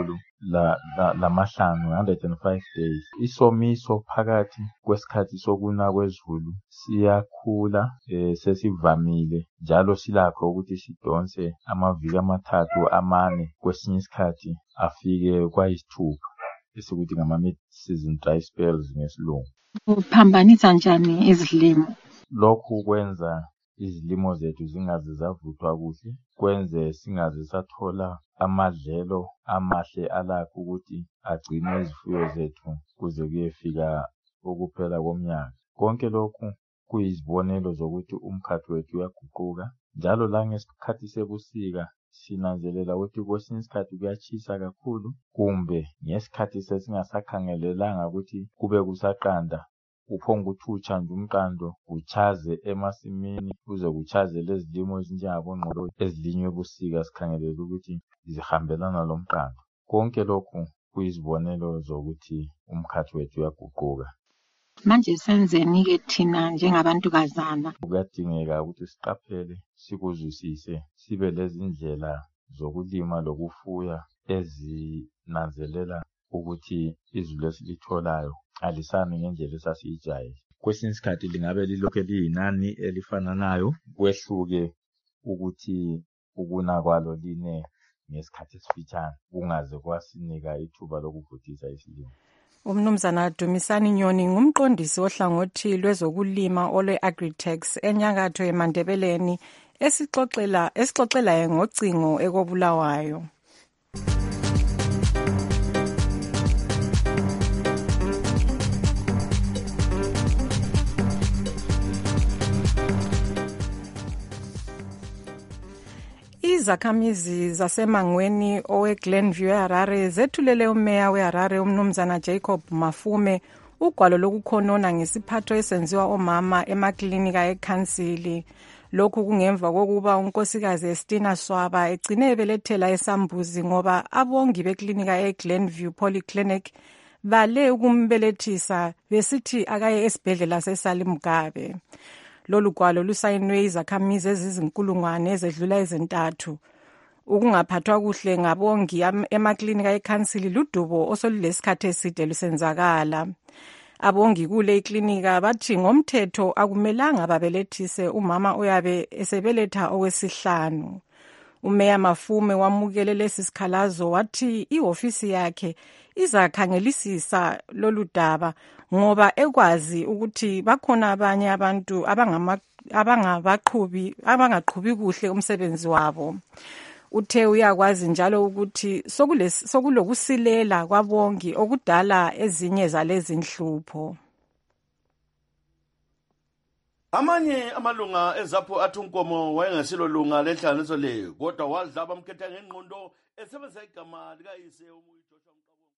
105 days. Isomiso phakathi kwesikhathi sokuna kwezulu siyakhula sesivamile njalo silakho ukuthi sidonse amaviki 3-4 kwesinye isikhathi afike kwayisithupha esikuthi ngama mid-season dry spells ngesilungu. Uphambanisa njani izilimo? Lokhu kwenza izilimo zethu zingaze zavuthwa kuhle, kwenze singaze sathola amadlelo amahle alakho ukuthi agcine izifuyo zethu kuze kuyefika ukuphela komnyaka. Konke lokhu kuyizibonelo zokuthi umkhathi wethu uyaguquka. Njalo la ngesikhathi sebusika sinanzelela ukuthi kwesinye isikhathi kuyachisa kakhulu, kumbe ngesikhathi sesingasakhangelelanga ukuthi kube kusaqanda uphonga uthutsha nje umqando uchaze emasimini kuze kuchaze lezilimo ezinjengabongqolo ezilinywe ebusika sikhangelela ukuthi zihambelana lomqando. Konke lokhu kuyizibonelo zokuthi umkhathi wethu uyaguquka. Manje senzeni-ke thina njengabantukazana? Kuyadingeka ukuthi siqaphele, sikuzwisise, sibe lezindlela zokulima lokufuya ezinanzelela ukuthi izulu esilitholayo alisani ngendlela esasiyijayele. Kwesinye isikhathi lingabe lilokhu liyinani elifananayo, kwehluke ukuthi ukuna kwalo line ngesikhathi esifitshane, kungaze kwasinika ithuba lokuvuthisa isilimo. Umnumzana Dumisani Nyoni ngumqondisi ohlangothi lwezokulima olwe-Agritex enyakatho eMandebeleni esixoxela ngocingo ekobulawayo. Izakhamizi zasemangweni owe-Glenview eHarare zethulele umeya weHarare umnumzana Jacob Mafume ugwalo lokukhonona ngesiphatho esenziwa omama emaklinika ekhansili. Lokhu kungemva kokuba unkosikazi Estina Swaba egcine ebelethela eSambuzi ngoba abongi beklinika eGlenview Polyclinic bale ukumbelethisa besithi akaye esibhedlela seSalimgabe. Lolu gwalo lusayinwe izakhamizi ezizinkulungwane ezedlula ezintathu. Ukungaphathwa kuhle ngabongi emaklinika ekhansili ludubo osolulesikhathi eside lusenzakala. Abongi kule iklinika bathi ngomthetho akumelanga babelethise umama oyabe esebeletha okwesihlanu. Umeya Mafume wamukele lesi sikhalazo wathi ihofisi yakhe izakhangelisisa lolu daba ngoba ekwazi ukuthi bakhona abanye abantu abangaqhubi kuhle umsebenzi wabo. Uthe uyakwazi njalo ukuthi sokulokusilela kwabongi okudala ezinye zalezi nhlupho. Amanye amalunga ezapho athi uNkomo wayengasilo lunga lenhlanganiso le, kodwa wadla abamkhetha ngengqondo esebenzisa igama likayise uJoshua Mqabongo.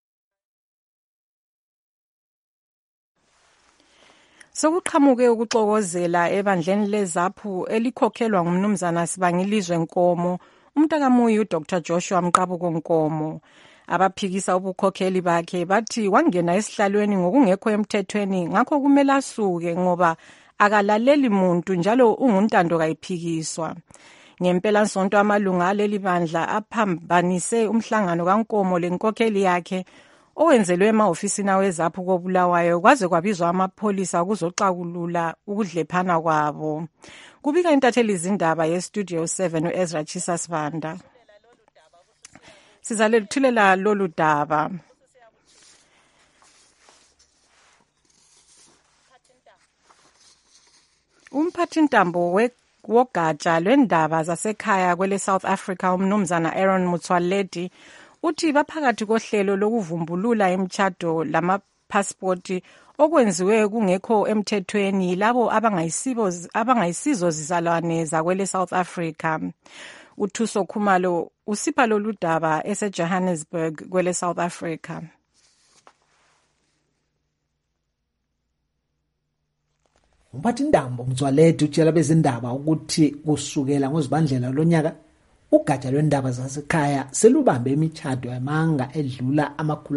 Sokuqhamuke ukuxokozela ebandleni lezaphu elikhokhelwa ngumnumzana Sibangilizwe Nkomo, umntakamuyi uDr Joshua Mqabongo Nkomo. Abaphikisa ubukhokheli bakhe bathi wangena esihlalweni ngokungekho emthethweni, ngakho kumele asuke ngoba akalaleli muntu njalo unguntando kayiphikiswa. Ngempela nsonto amalunga aleli bandla aphambanise umhlangano kaNkomo lenkokheli yakhe owenzelwe ema-ofisini awezaphu kobulawayo kwaze kwabizwa amapholisa ukuzoxakulula ukudlephana kwabo. Kubika intatheli izindaba ye-Studio 7 u-Ezra Chisasvanda. Sizalethulela lolu daba. Umphathintambo wogatsha lwendaba zasekhaya kwele South Africa umnumzana Aaron Motsoaledi uthi baphakathi kohlelo lokuvumbulula imtchado lamapasipoti okwenziwe kungekho emthethweni labo abangayisizo zizalwane zakwele South Africa. Uthuso Khumalo usipha lolu daba eseJohannesburg kwele South Africa. Umphathintambo Motsoaledi utshela bezindaba ukuthi kusukela ngoZibandlela lonyaka ugatsha lwendaba zasekhaya selubambe imithado yamanga edlula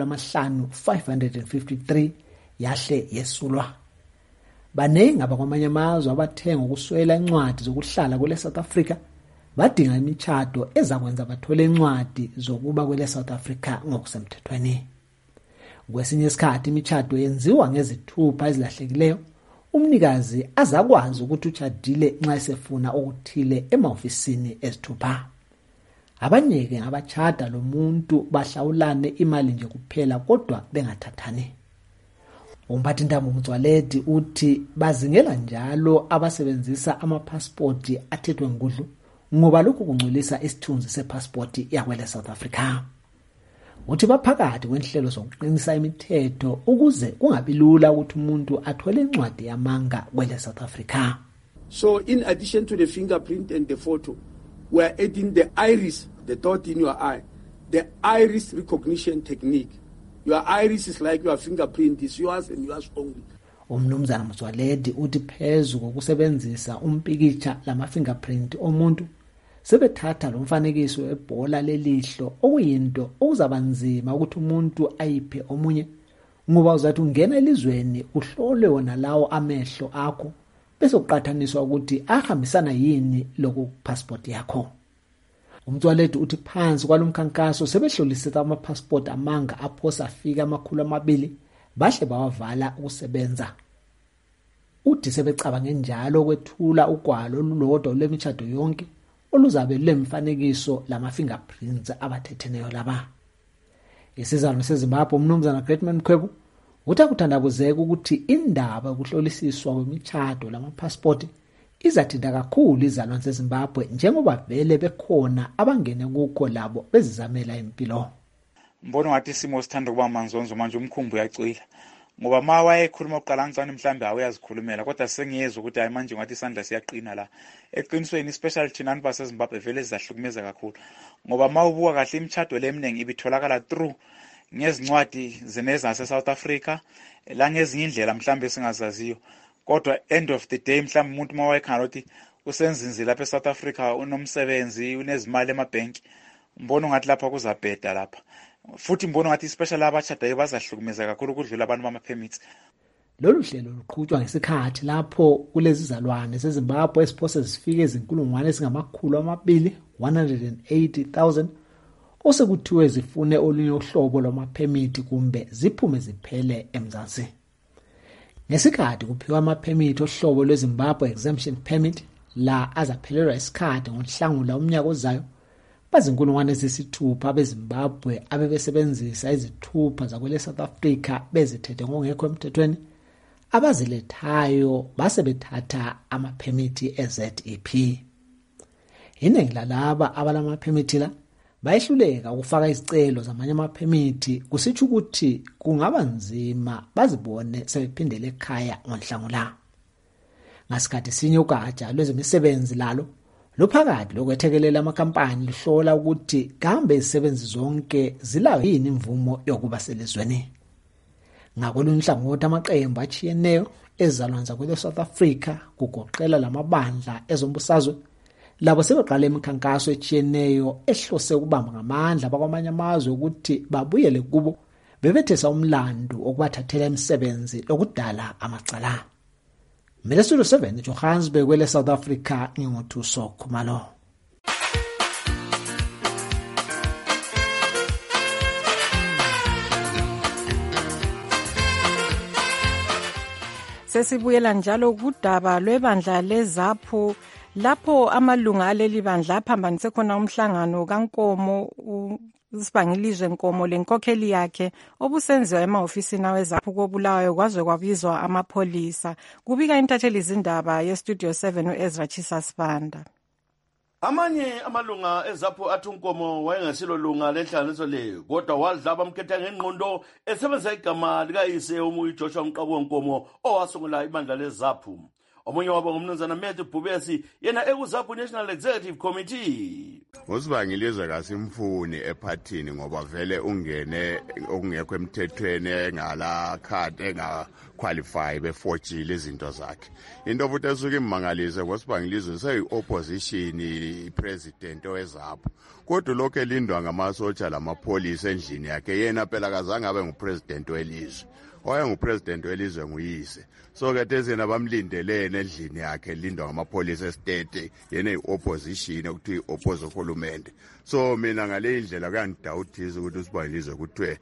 553 yahle yesulwa. Baningi abakwamanye amazwe abathenga ukuswela incwadi zokuhlala kwele South Africa badinga imitshato ezakwenza bathole incwadi zokuba kwele South Africa ngokusemthethweni. Kwesinye isikhathi imitshato yenziwa ngezithupha ezilahlekileyo, umnikazi azakwazi ukuthi utshadile nxa esefuna okuthile emahofisini ezithupha. Abanye-ke ngabachada lo muntu bahlawulane imali nje kuphela kodwa bengathathani. Umphathintambo Motsoaledi uthi bazingela njalo abasebenzisa amapasipoti athethwe ngudlu ngoba lokhu kungcolisa isithunzi sepasipoti yakwele South Africa. Uthi baphakathi kwenhlelo zokuqinisa imithetho ukuze kungabi lula ukuthi umuntu athole incwadi yamanga kwele South Africa. So in addition to the fingerprint and the photo, we are adding the iris, the dot in your eye, the iris recognition technique. Your iris is like your fingerprint, is yours and yours only. Umnumzana Motsoaledi uthi phezu kokusebenzisa umpikitsha lama-fingerprint omuntu, sebethatha lo mfanekiso ebhola lelihlo okuyinto okuzabanzima ukuthi umuntu ayiphe omunye, ngoba uzathi ungena elizweni uhlole wona lawo amehlo akho bese kuqathaniswa ukuthi ahambisana yini lokhu passport yakho. Umtsoaledi uthi phansi kwalomkhankaso sebehlolisisa ama-passport amanga aphosa afika 200 bahle bawavala ukusebenza. Uthi sebecabange njalo kwethula ugwalo olulodwa lwemitshato yonke oluzabe lemfanekiso lama-fingerprints abathetheneyo laba. Isizalwane seZimbabwe umnumzana Greatman Khwebu uthi akuthandabuzeka ukuthi indaba yokuhlolisiswa kwemitshato lama-passport izathinta kakhulu izalwane zeZimbabwe njengoba vele bekhona abangene kukho labo bezizamela impilo. Mbona ngathi isimo sithanda kuba manzonzo manje umkhumbu uyacwila. Ngoba ma wayekhuluma uqala ngicane mhlambe awuyazikhulumela kodwa sengiyezwa ukuthi hayi manje ngathi isandla siyaqina la. Eqinisweni especially thina abantu baseZimbabwe vele zahlukumeza kakhulu. Ngoba ma ubuka kahle imitshato leminingi ibitholakala through ngezincwadi zeneza South Africa la ngezinye indlela mhlambe singazaziyo. Kodwa end of the day mhlambe umuntu mawayekhana ukuthi usenzinzi lapha eSouth Africa unomsebenzi unezimali emabhenki, mbona ngathi lapha kuzabheda lapha. Futhi mbona ngathi especially abachadayo bazahlukumeza kakhulu ukudlula abantu bama-permits. Lolu hlelo luqhutshwa ngesikhathi lapho kulezi izalwane zeZimbabwe esiphose zifike izinkulungwane ezingama-180,000 osekuthiwe zifune olunye uhlobo lwama-permit kumbe ziphume ziphele eMzansi. Ngesikhathi kuphiwa ama-permit ohlobo lweZimbabwe exemption permit la azaphelelwa isikhathi ngoNhlangula umnyaka ozayo, bazinkulungwane ezisithupha beZimbabwe abebesebenzisa izithupha zakwele South Africa bezithethe ngokungekho emthethweni abazilethayo base bethatha ama-permit eZEP. Iningi lalaba abalama-permit la bayehluleka ukufaka izicelo zamanye ama-permit kusitsho ukuthi kungaba nzima bazibone sebephindele ekhaya ngoNhlangula. Ngasikhathi sinye ugatsha lwezemisebenzi lalo luphakathi lokwethekelela amakampani luhlola ukuthi kambe izisebenzi zonke zilayo yini imvumo yokuba selizweni. Ngakolunye uhlangothi amaqembu achiyeneyo ezalwane zakwele South Africa kugoqela lamabandla ezombusazwe labo sebeqala imikhankaso echiyeneyo ehlose ukubamba ngamandla bakwamanye amazwe ukuthi babuyele kubo bebethesa umlando okubathathela imisebenzi lokudala amacala. Mina Studio 7 Johannesburg kwele South Africa ngingothuso Khumalo. Sesibuyela njalo kudaba lwebandla leZAPU lapho amalunga aleli bandla aphambanise khona umhlangano kaNkomo uSibangilizwe Nkomo lenkokheli yakhe obusenziwa emahofisini aweZAPU koBulawayo kwaze kwabizwa amapholisa. Kubika intatheli izindaba yeStudio 7 uEzra Chisasibanda. Amanye amalunga eZAPU athi uNkomo wayengasilo lunga lenhlanganiso leyo kodwa wadlaba amkhetha ngengqondo esebenzisa igama likayise uMuyi Joshua Mqabu Nkomo owasungula ibandla leZAPU. Omunye wabo ngumnumzana Matthew Bhubesi yena ekuZAPU National Executive Committee. Usibangilizwe kasimfuni ephathini ngoba vele ungene okungekho emthethweni engala card bequalify befotshile izinto zakhe. Into futhi esuke immangalise ngosibangilizwe seyi-opposition i-president owezapho. Kodwa lokho elindwa ngamasotsha lamapholisa endlini yakhe yena phela kazange abe ngupresident welizwe. Owayengupresident welizwe nguyise. So ke thezena bamlindelene endlini yakhe lindwa ngamapholisa estate yena i-opposition okuthi i-oppose uhulumende. So mina ngale indlela kuyangidawuthiza ukuthi usibangilizwe kuthiwe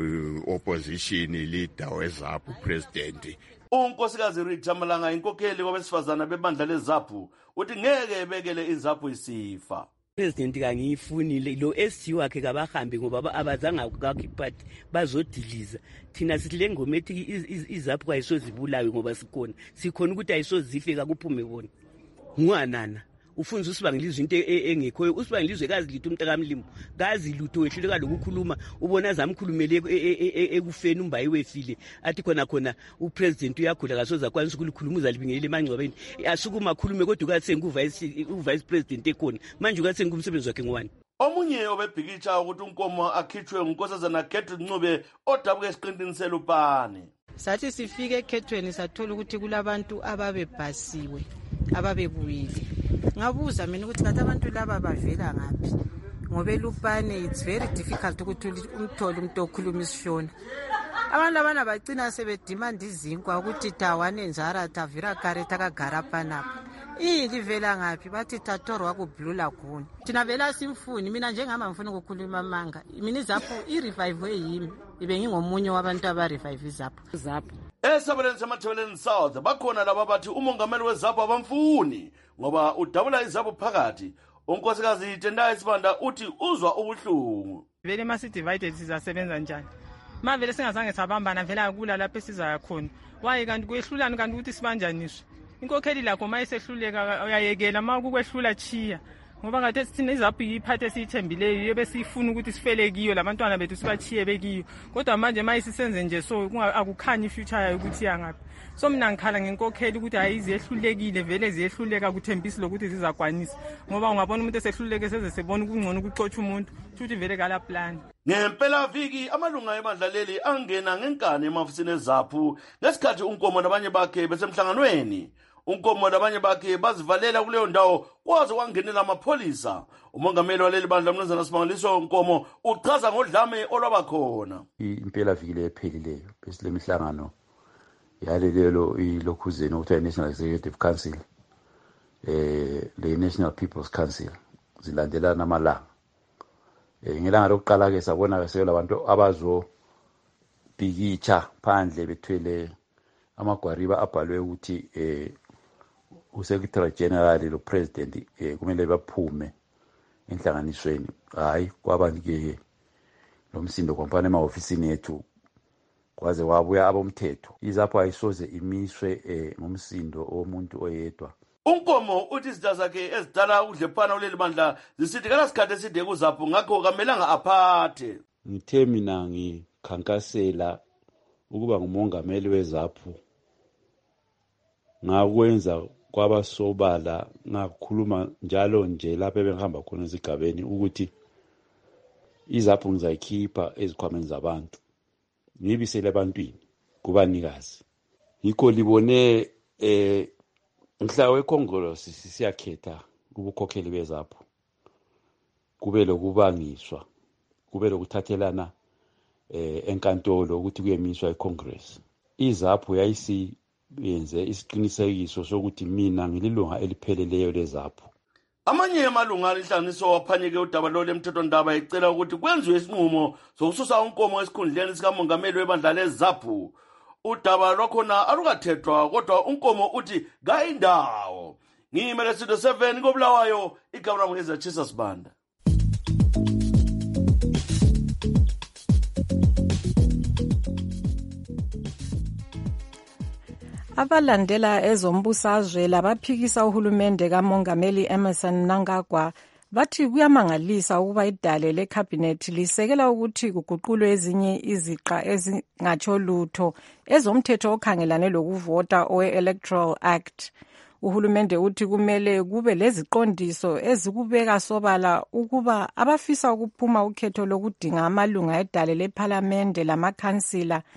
opposition leader wezapho president. unkosikazi Rita Malanga inkokheli kwabesifazana bebandla lezaphu uthi ngeke ebekele izaphu isifa. President kangiyifunile lo SG wakhe kabahambe ngoba abazanga kakho iphathi bazodiliza thina sithi lengoma ethi izaphu ayisozibulawe ngoba sikhona ukuthi ayisozife kakuphume bona ngwanana ufunza usibangilizwe into engekho usibangilizwe kazi litho umntakamlimo kazi lutho wehluleka lokukhuluma ubona zamkhulumele ekufeni umbayi wefile athi khona upresident uyakhula kasoza kwanisa ukulikhuluma uzalibingelele emangcwabeni asukuma khulume kodwa kathi uvice president ekhona manje ukathi ngumsebenzi wakhe ngwani. Omunye obebhikitsha ukuthi unkomo akhitshwe ngunkosazana Gertrude Ncube odabuka esiqintini selupane. Sathi sifike ekhethweni sathola ukuthi kulabantu ababebhasiwe ababebuyile. Ngabuza mina ukuthi kathi abantu laba bavela ngaphi ngoba elupane it's very difficult ukuthi umthole umuntu okhuluma isishona. Abantu labana bagcina sebedimanda izinkwa ukuthi tawane njara tavira kareta kagara panapha. Livela ngaphi bathi tatoro wakublula khona. Thina vela simfuni mina njengama ngifuna ukukhuluma manga. Mina izapho i-revive yimi. Ibe ngingomunye wabantu aba-revive izapho. Esabeleni semathebeleni South bakhona laba bathi umongameli wezaphu abamfuni ngoba udabula izaphu phakathi. Unkosikazi Tendai Sibanda uthi uzwa ubuhlungu. Vele masi divided sizasebenza njani? Mavele singazange sabambana vela kula lapho esiza khona. Waye kanti kuyehlulana kanti ukuthi sibanjaniswe. Inkokheli lakho mayisehluleka uyayekela makukwehlula chiya ngoba ngathi sithina izaphu yiphathe esithembileyo yebe sifuna ukuthi sifele kiyo labantwana bethu sibachiye bekiyo kodwa manje mayisisenze nje so akukhanyi future yayo ukuthi yangapi. So mina ngikhala ngenkokheli ukuthi ayiziyehlulekile vele ziyehluleka kuthembisi lokuthi zizakwanisa ngoba ungabona umuntu esehluleke seze sebona ukungcono ukuxotsha umuntu futhi vele kala plan. Ngempela viki amalunga ebandla leli angena ngenkani emafisini ezaphu ngesikhathi unkomo nabanye bakhe besemhlanganweni. Unkomo nabanye bakhe bazivalela kuleyo ndawo kwaze kwangenela amapholisa. Umongameli waleli bandla Mnumzana Sibangaliswa Nkomo uchaza ngodlame olwabakhona. Impela viki lephelileyo besile mihlangano yalelo ilokhuzeni okuthiwa National Executive Council le National People's Council zilandelana amalanga. Ngelanga lokuqala ke sabona ke seyela abantu abazo bhikitsha phandle bethwele amagwariba abhalwe ukuthi uSecretary General lo President kumele baphume enhlanganisweni. Hayi kwabanike lo msindo kompane ema-ofisini ethu kwaze wabuya abomthetho. Izapho ayisoze imiswe ngomsindo omuntu oyedwa. Unkomo uthi izitha zakhe ezidala udlephana kuleli bandla zisithi kalasikhathi eside kuzapho ngakho kamelanga aphathe. Ngithe mina ngikhankasela ukuba ngumongameli wezapho ngakwenza kwabasobala ngakhuluma njalo nje lapho ebengihamba khona ezigabeni ukuthi izapho ngizayikhipha ezikhwameni zabantu ngibisele ebantwini kubanikazi. Yikho libone mhla wekhongolose siyakhetha ubukhokheli bezapho kube lokubangiswa kube lokuthathelana enkantolo ukuthi kuyemiswa iCongress. Izapho yayisiyenze isiqinisekiso sokuthi mina ngililunga elipheleleyo lezapho. Amanye amalunga alihlanganiso waphanyeke udaba lo lemthethondaba ecela ukuthi kwenziwe isinqumo sokususa unkomo esikhundleni sikamongameli webandla lezaphu. Udaba lwakhona alukathethwa kodwa unkomo uthi kayindawo. Ngimele Studio 7 koBulawayo igama lami ngezachisa Sibanda. Abalandela ezombusazwe labaphikisa uhulumende kamongameli Emmerson Mnangagwa bathi kuyamangalisa ukuba idale lekhabhinethi lisekela ukuthi kuguqulwe ezinye iziqa ezingatsho lutho ezomthetho okhangelane lokuvota owe-Electoral Act. Uhulumende uthi kumele kube leziqondiso ezikubeka sobala ukuba abafisa ukuphuma ukhetho lokudinga amalunga edale lephalamende lamakhansila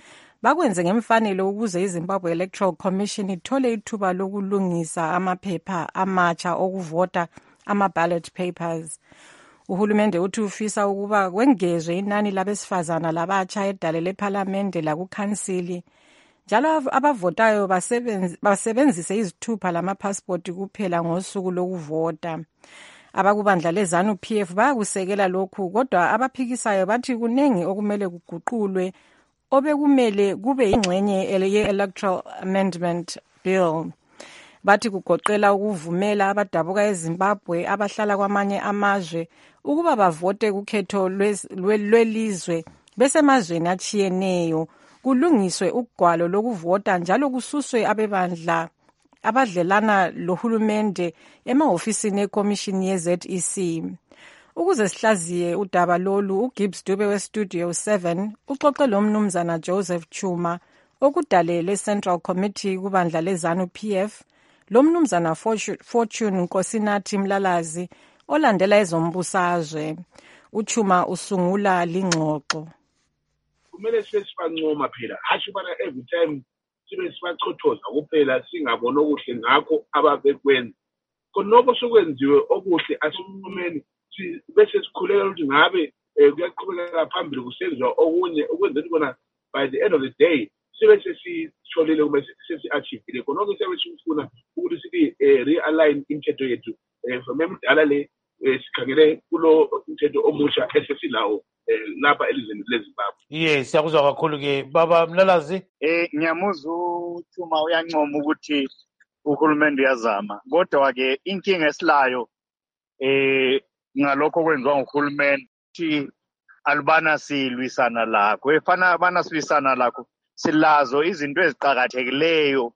bakwenze ngemfanelo ukuze iZimbabwe Electoral Commission ithole ithuba lokulungisa amaphepha amatsha okuvota ama-ballot papers. Uhulumende uthi ufisa ukuba kwengezwe inani labesifazana labatsha edale lephalamende lakukhansili, njalo abavotayo basebenzise izithupha lamapasipoti kuphela ngosuku lokuvota. Abakubandla leZANU-PF bayakusekela lokhu, kodwa abaphikisayo bathi kunengi okumele kuguqulwe obekumele kube yingxenye ye-Electoral Amendment Bill. Bathi kugoqela ukuvumela abadabuka eZimbabwe abahlala kwamanye amazwe ukuba bavote kukhetho lwelizwe besemazweni atshiyeneyo, kulungiswe ugwalo lokuvota njalo kususwe abebandla abadlelana lohulumende emahofisini ekomishini ye-ZEC. Ukuze sihlaziye udaba lolu, uGibbs Dube weStudio 7 uxoxe lo mnumzana Joseph Chuma okudale le-Central Committee kubandla leZANU-PF, lo mnumzana Fortune Nkosinathi Mlalazi olandela ezombusazwe. Uchuma usungula lingxoxo. Kumele sibancoma phela, hasho bana every time sibe sibachothoza kuphela singabona okuhle ngakho ababekwenza. Konoko sokwenziwe okuhle asiphumeni bese sikhuleka ukuthi ngabe kuyaqhubeka phambili kusenziwa okunye ukwenzela bona by the end of the day sibe sesitholile kuma sesi-achievile. Konoko siyabe sifuna ukuthi sibe realign imithetho yethu from emidala le sikhangele kulo umthetho omusha esesilawo lapha elizweni leZimbabwe. Yes, siyakuzwa kakhulu ke baba Mlalazi. Ngiyamuzwa uThuma uyancoma ukuthi uhulumende uyazama, kodwa ke inkinga esilayo ngalokho kwenziwa nguhulumende ukuthi alubana silwisana lakho efana abana silwisana lakho silazo izinto eziqhakathekileyo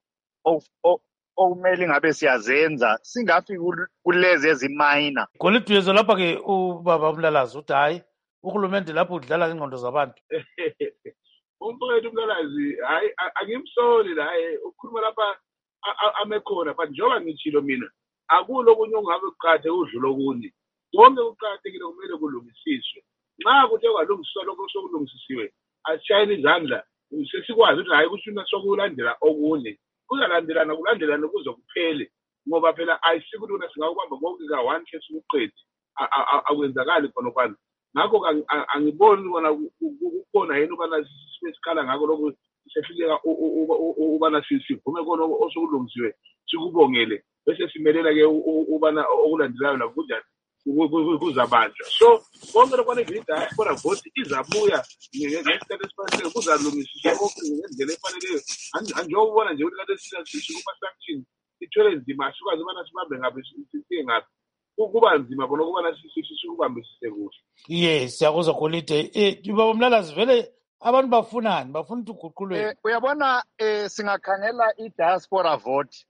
okumele ngabe siyazenza singafi kulezi ezimayina. Golide yezo lapha ke ubaba Mlalazi uthi hayi uhulumende lapho udlala ingqondo zabantu. Umfowethu uMlalazi hayi angimsoli la ukhuluma lapha amekhona, but njengoba ngitshilo mina akulo kunye ongabe kuqhathe udlula okunye. Konke kuqhathekile kumele kulungisiswe. Nxa kuthe kwalungiswa lokho sokulungisisiwe asishayele izandla sesikwazi ukuthi hayi kusho sokulandela okunye. Kuzalandelana kulandelana kuze kuphele, ngoba phela ayisikuthi una singakubamba konke ka one case ukuqedwe akwenzakali khona kwana. Ngakho angiboni bona kukhona yini ubana sisikhala ngako lokho sefika ubana sivume khona osokulungisiwe sikubongele bese simelela ke ubana okulandelayo la kunjani kuzabanjwa. So konke lokwane diaspora vote izabuya ngesikhathi esifanele kuzalungisiswa konke ngendlela efaneleyo. Anjengobona nje ukuthi kade sikuba sanction ithwele nzima sikwazi ubana sibambe ngaphi siye ngaphi kuba nzima bona ukubana sikubambisise kuhle. Yes, siyakuzwa Golide. Baba Mlalazi vele abantu bafunani bafuna ukuthi uguqulwe. Uyabona singakhangela i-diaspora vote.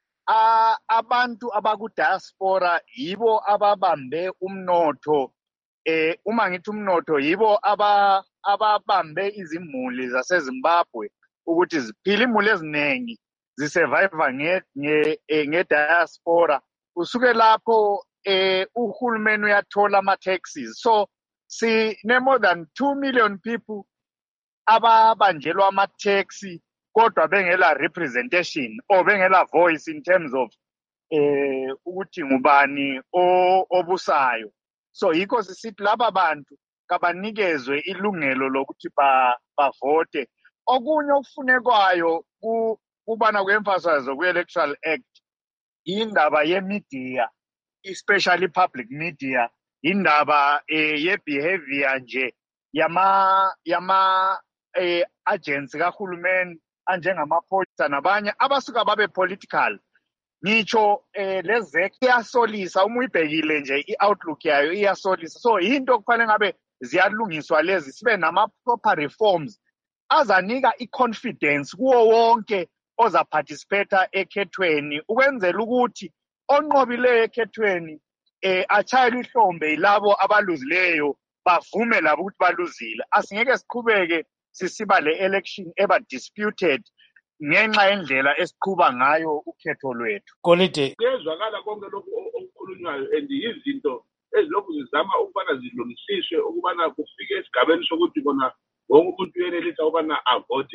Abantu abaku-diaspora yibo ababambe umnotho. Uma ngithi umnotho yibo ababambe izimuli zaseZimbabwe ukuthi ziphile imuli eziningi zisurvive nge-diaspora. Usuke lapho uhulumeni uyathola ama-taxes. So sine-more than 2 million people ababanjelwa ama-taxi kodwa bengela representation or bengela voice in terms of ukuthi ngubani obusayo. So yikho sisithi laba bantu kabanikezwe ilungelo lokuthi bavote. Okunye okufunekwayo kubana kwe-emphasize kwe-Electoral Act indaba ye-media, especially public media, indaba ye-behavior nje yama agents kahulumeni anjengamaphoyisa nabanye abasuka babe political. Ngitsho lezek iyasolisa uma uyibhekile nje i-outlook yayo iyasolisa. So into kufanele ngabe ziyalungiswa lezi sibe nama-proper reforms azanika i-confidence kuwo wonke ozaparticipate ekhethweni ukwenzela ukuthi onqobileyo ekhethweni achayele ihlombe yilabo abaluzileyo bavume labo ukuthi baluzile. Asingeke siqhubeke sisiba le-election eba-disputed ngenxa yendlela esiqhuba ngayo ukhetho lwethu. Golide. Kuyezwakala konke lokhu okukhulunywayo and yizinto ezilokhu zizama ukubana zilungisiswe ukubana kufike esigabeni sokuthi kona wonke umuntu uyenelisa ukubana avote.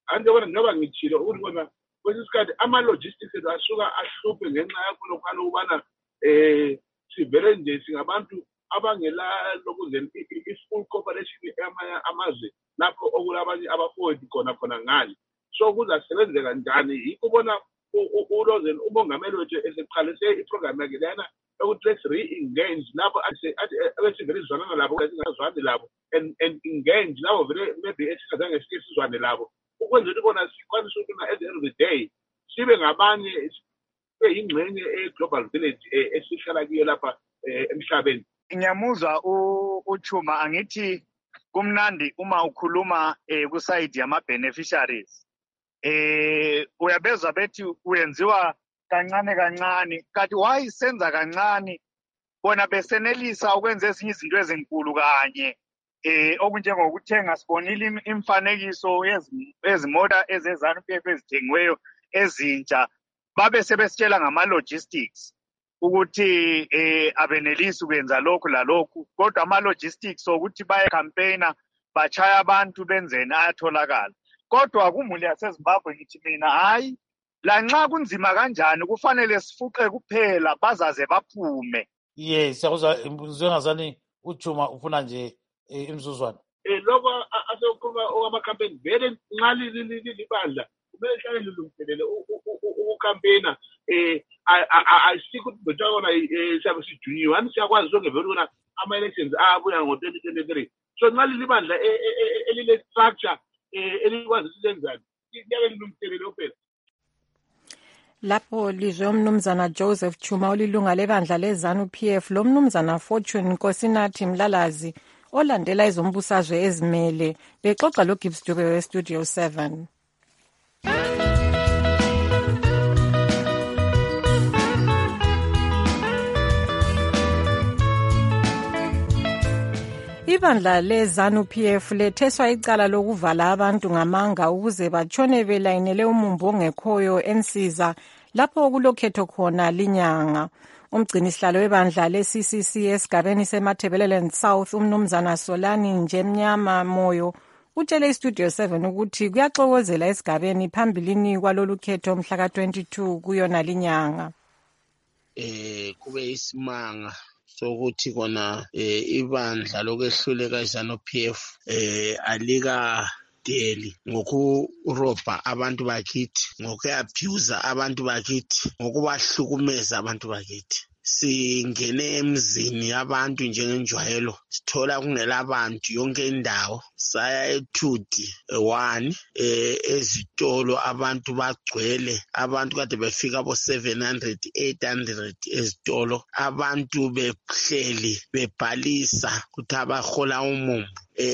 Anjengobana njengoba ngitshilo ukuthi kona kwesinye isikhathi ama-logistics ethu asuka ahluphe ngenxa yakho lokhana ukubana sivele nje singabantu abangela lokuzeni i-full cooperation amazwe lapho okulabanye abafowethu khona ngale. So kuzasebenze kanjani yikho ubona ulozeni umongameli wethu eseqalise iprogram yakhe lena ukuthi let's re-engage lapho abesivele sizwanana labo esingazwani labo and engage labo vele maybe esingazange sike sizwane labo ukwenza ukuthi bona sikwanise ukuthi at the end of the day sibe ngabanye yingxenye e-global village esihlala kuyo lapha emhlabeni. Ngiyamuzwa uChuma angithi kumnandi uma ukhuluma kuside yama-beneficiaries. Uyabezwa bethi uyenziwa kancane kanti wayisenza kancane bona besenelisa ukwenza ezinye izinto ezinkulu kanye okunjengokuthenga sibonile imfanekiso yezimota ezezanu-PF ezithengiweyo ezintsha babe sebesitshela ngama-logistics ukuthi abenelisi ukwenza lokhu lalokhu kodwa ama-logistics ukuthi baye-campaigna bachaya abantu benzeni ayatholakala. Kodwa kumuli yaseZimbabwe ngithi mina hayi lanxa kunzima kanjani kufanele sifuqe kuphela bazaze baphume. Yes, njengazani uChuma ufuna nje imzuzwana. Lokho asekukhuluma okwama-campaign vele nxa libandla kumele lihlale lilungiselele ukucampaigna. Asikho ukuthi betshakona siyabe sijunyiwe siyakwazi zonke vele ukuna ama-elections abuya ngo-2023. So nxa lilibandla elile-structure elikwazi lenzani liyabe lilungiselele phela. Lapho lizwe umnumzana Joseph Chuma olilunga lebandla leZANU-PF lo mnumzana Fortune Nkosinathi Mlalazi olandela izombusazwe ezimele bexoxa lo Gibbs Dube weStudio 7. Ibandla leZANU-PF letheswa icala lokuvala abantu ngamanga ukuze batshone belayinele umumbu ongekhoyo ensiza lapho okulokhetho khona linyanga. Umgcinisihlalo webandla le-CCC esigabeni seMatabeleland South umnumzana Solani Njemnyama Moyo utshele iStudio 7 ukuthi kuyaxokozela esigabeni phambilini kwalolu khetho mhla ka-22 kuyona linyanga. Kube isimanga sokuthi kona ibandla lokwehluleka iZANU-PF alikadeli ngokurobha abantu bakithi, ngokuabuse abantu bakithi, ngokubahlukumeza abantu bakithi. Singene emzini yabantu njengenjwayelo sithola kungelabantu yonke indawo saya eThudi 1 ezitolo abantu bagcwele, abantu kade befika bo 700 800 ezitolo, abantu behleli bebhalisa ukuthi abahola umumbu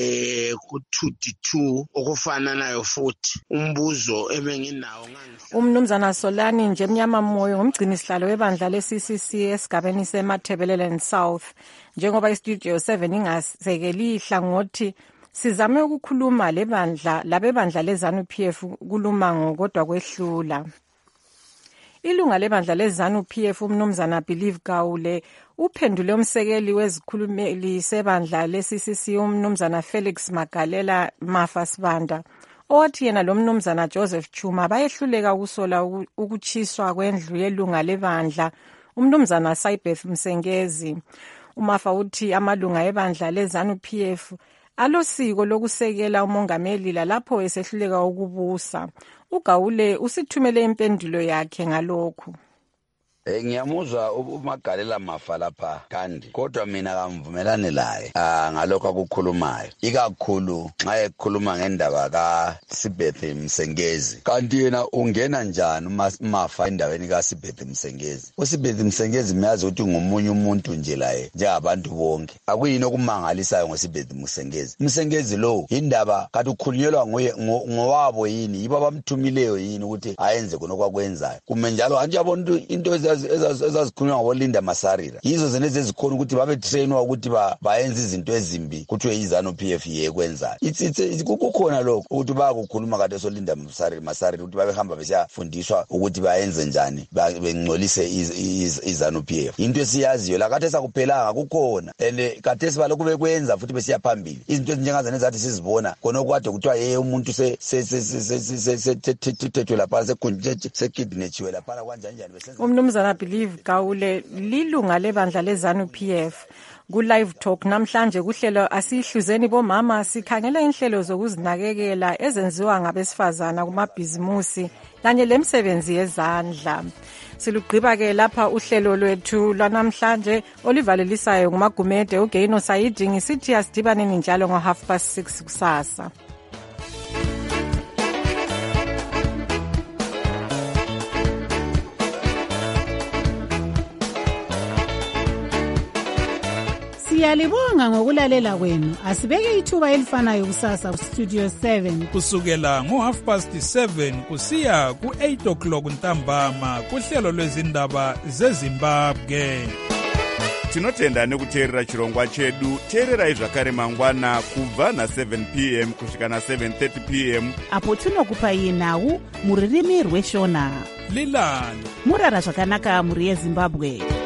ku-2 okufananayo futhi. Umbuzo ebenginawo umnumzana Solani Njemnyama Moyo ngumgcinisihlalo webandla le-CCC esigabeni seMatabeleland South njengoba iStudio 7 ingasekeli ihlangothi sizame ukukhuluma labebandla leZANU-PF kulumango kodwa kwehlula. Ilunga lebandla leZANU-PF umnumzana Believe Gawule uphendule umsekeli wezikhulumeli sebandla le-CCC umnumzana Felix Magalela Mafa Sibanda owathi yena lo mnumzana Joseph Chuma bayehluleka ukusola ukuchiswa kwendlu yelunga lebandla umnumzana Saibeth Msengezi. Umafa uthi amalunga ebandla leZANU-PF alosiko lokusekela umongameli lapho esehluleka ukubusa. uGawule usithumele impendulo yakhe ngalokhu. Ngiyamuzwa uMagalela Mafa lapha kandi kodwa mina kamvumelane laye ngalokho akukhulumayo, ikakhulu nxa ekhuluma ngendaba kaSibeth Msengezi. Kanti yena ungena njani uMafa endaweni kaSibeth Msengezi? uSibeth Msengezi miyazi ukuthi ngomunye umuntu nje laye njengabantu bonke. Akuyini okumangalisayo ngoSibeth Msengezi. Msengezi lo indaba kade ukhulunyelwa ngowabo yini, yibo abamthumileyo yini ukuthi ayenze khona okwakwenzayo. Kume njalo anje abantu into ezazikhulunywa ngolinda masarira yizo zenezi ezikhona ukuthi babe trainwa ukuthi bayenze izinto ezimbi kuthiwe iZANU-PF yekwenzayo. Kukhona lokho ukuthi bayakukhuluma kade solinda masarira ukuthi babehamba besiyafundiswa ukuthi bayenze njani bengcolise iZANU-PF. Into esiyaziyo la kade sakuphelanga kukhona and kade sibalokhu bekwenza futhi besiyaphambili. Izinto ezinjengazane zathi sizibona khona okwade kuthiwa umuntu sethethwe lapha sekidnetchiwe lapha kanjani besenza. Umnumzana Believe Gawule lilunga lebandla leZANU-PF. Ku-Live Talk namhlanje kuhlelo asihluzeni bomama sikhangela inhlelo zokuzinakekela ezenziwa ngabesifazana kumabhizimusi kanye lemisebenzi yezandla. Silugqiba-ke lapha uhlelo lwethu lwanamhlanje olivalelisayo nguMagumede uGaino Saidi. Ngisithi asidibaneni njalo ngo6:30 kusasa. Siyalibonga ngokulalela kwenu. Asibeke ithuba elifanayo kusasa kuStudio 7 kusukela ngo7:30 kusiya ku8 ntambama kuhlelo lwezindaba zeZimbabwe. Tinotenda nekuteerera chirongwa chedu. Teererai zvakare mangwana kubva na7 p.m. kusvika na7:30 p.m. apo tinokupai nhau muririmi rweshona. Lilani murara zvakanaka muri yeZimbabwe.